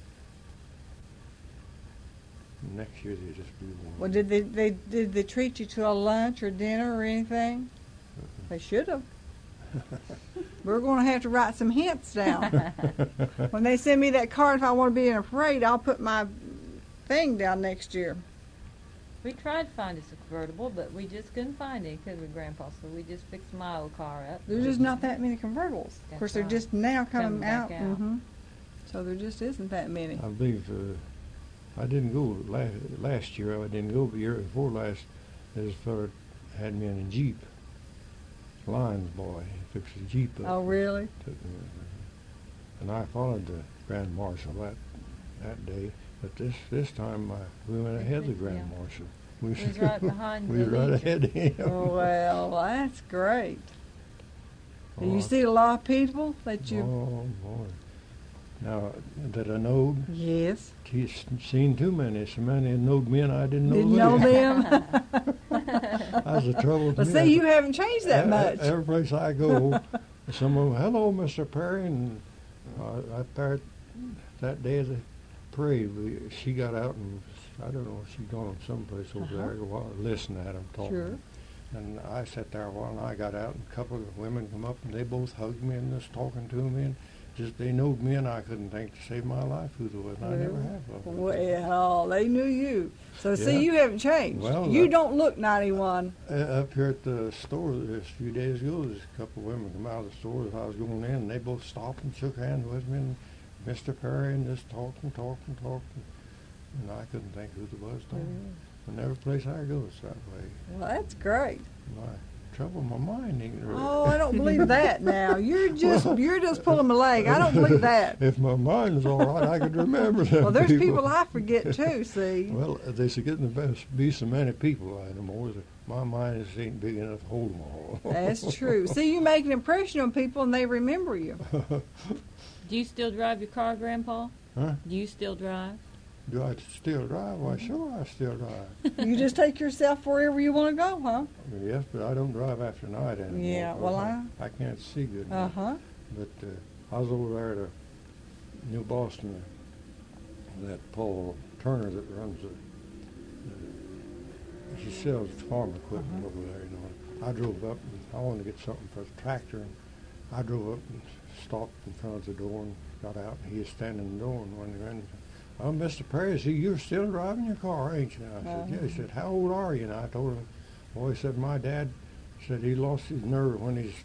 Next year they just be one. Well, did they treat you to a lunch or dinner or anything? They should have. We're going to have to write some hints down. When they send me that card, if I want to be in a parade, I'll put my thing down next year. We tried to find us a convertible, but we just couldn't find any, could we, Grandpa? So we just fixed my old car up. There's just not that many convertibles. Of That's course, they're right. just now coming Coming back out. out. So there just isn't that many. I believe I didn't go last year. I didn't go, but the year before last, this fellow had me in a Jeep. Lions boy, he fixed a Jeep up. Oh, really? And I followed the Grand Marshal that day. But this time we went ahead of the Grand Yeah. Marshal. We was right behind We the was right Legion. ahead of him. Oh, well, that's great. Oh, You see a lot of people that you... Oh, boy. Now, that I knowed, Yes. he's seen too many. So many knowed men I didn't know. Didn't know them? That was the trouble with But me. see, you haven't changed that much. Every place I go, someone, hello, Mr. Perry, and up there that day of the parade, she got out and I don't know if she'd gone someplace over there while listening at them talking. Sure. And I sat there a while, and I got out, and a couple of women come up, and they both hugged me and just talking to me, and just they knowed me, and I couldn't think to save my life who they was, and I never have. Well, they knew you. So, Yeah. see, you haven't changed. Well, you don't look 91. Up here at the store a few days ago, there's a couple of women come out of the store as I was going in, and they both stopped and shook hands with me, and Mr. Perry, and just talking. And I couldn't think who it was talking. And every place I go, it's that way. Well, that's great. My trouble, my mind ain't really. Oh, I don't believe that now. You're just pulling my leg. I don't believe that. If my mind's all right, I could remember them. Well, there's people I forget too, see. Well, they should get in the best be so many people anymore. My mind just ain't big enough to hold them all. That's true. See, you make an impression on people and they remember you. Do you still drive your car, Grandpa? Huh? Do you still drive? Do I still drive? Why, sure I still drive. You just take yourself wherever you want to go, huh? Yes, but I don't drive after night anymore. Yeah, well, I can't see good. Uh-huh. But I was over there to New Boston, that Paul Turner that runs he sells farm equipment over there, you know. I drove up and I wanted to get something for the tractor, and I drove up and stopped in front of the door and got out, and he was standing in the door, and when he ran, "Oh, Mr. Perry," he said, "You're still driving your car, ain't you?" I said, "Yeah." He said, "How old are you?" And I told him, well, he said, "My dad said he lost his nerve when he's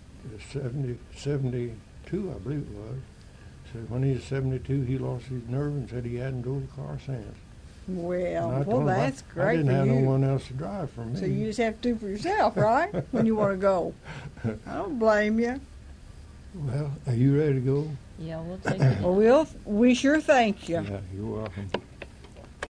72, I believe it was. Said when he was 72, he lost his nerve and said he hadn't drove a car since." Well, that's I great didn't for have you. no one else to drive for me. So you just have to do for yourself, right? When you want to go. I don't blame you. Well, are you ready to go? Yeah, we'll take it. Well, we sure thank you. Yeah, you're welcome.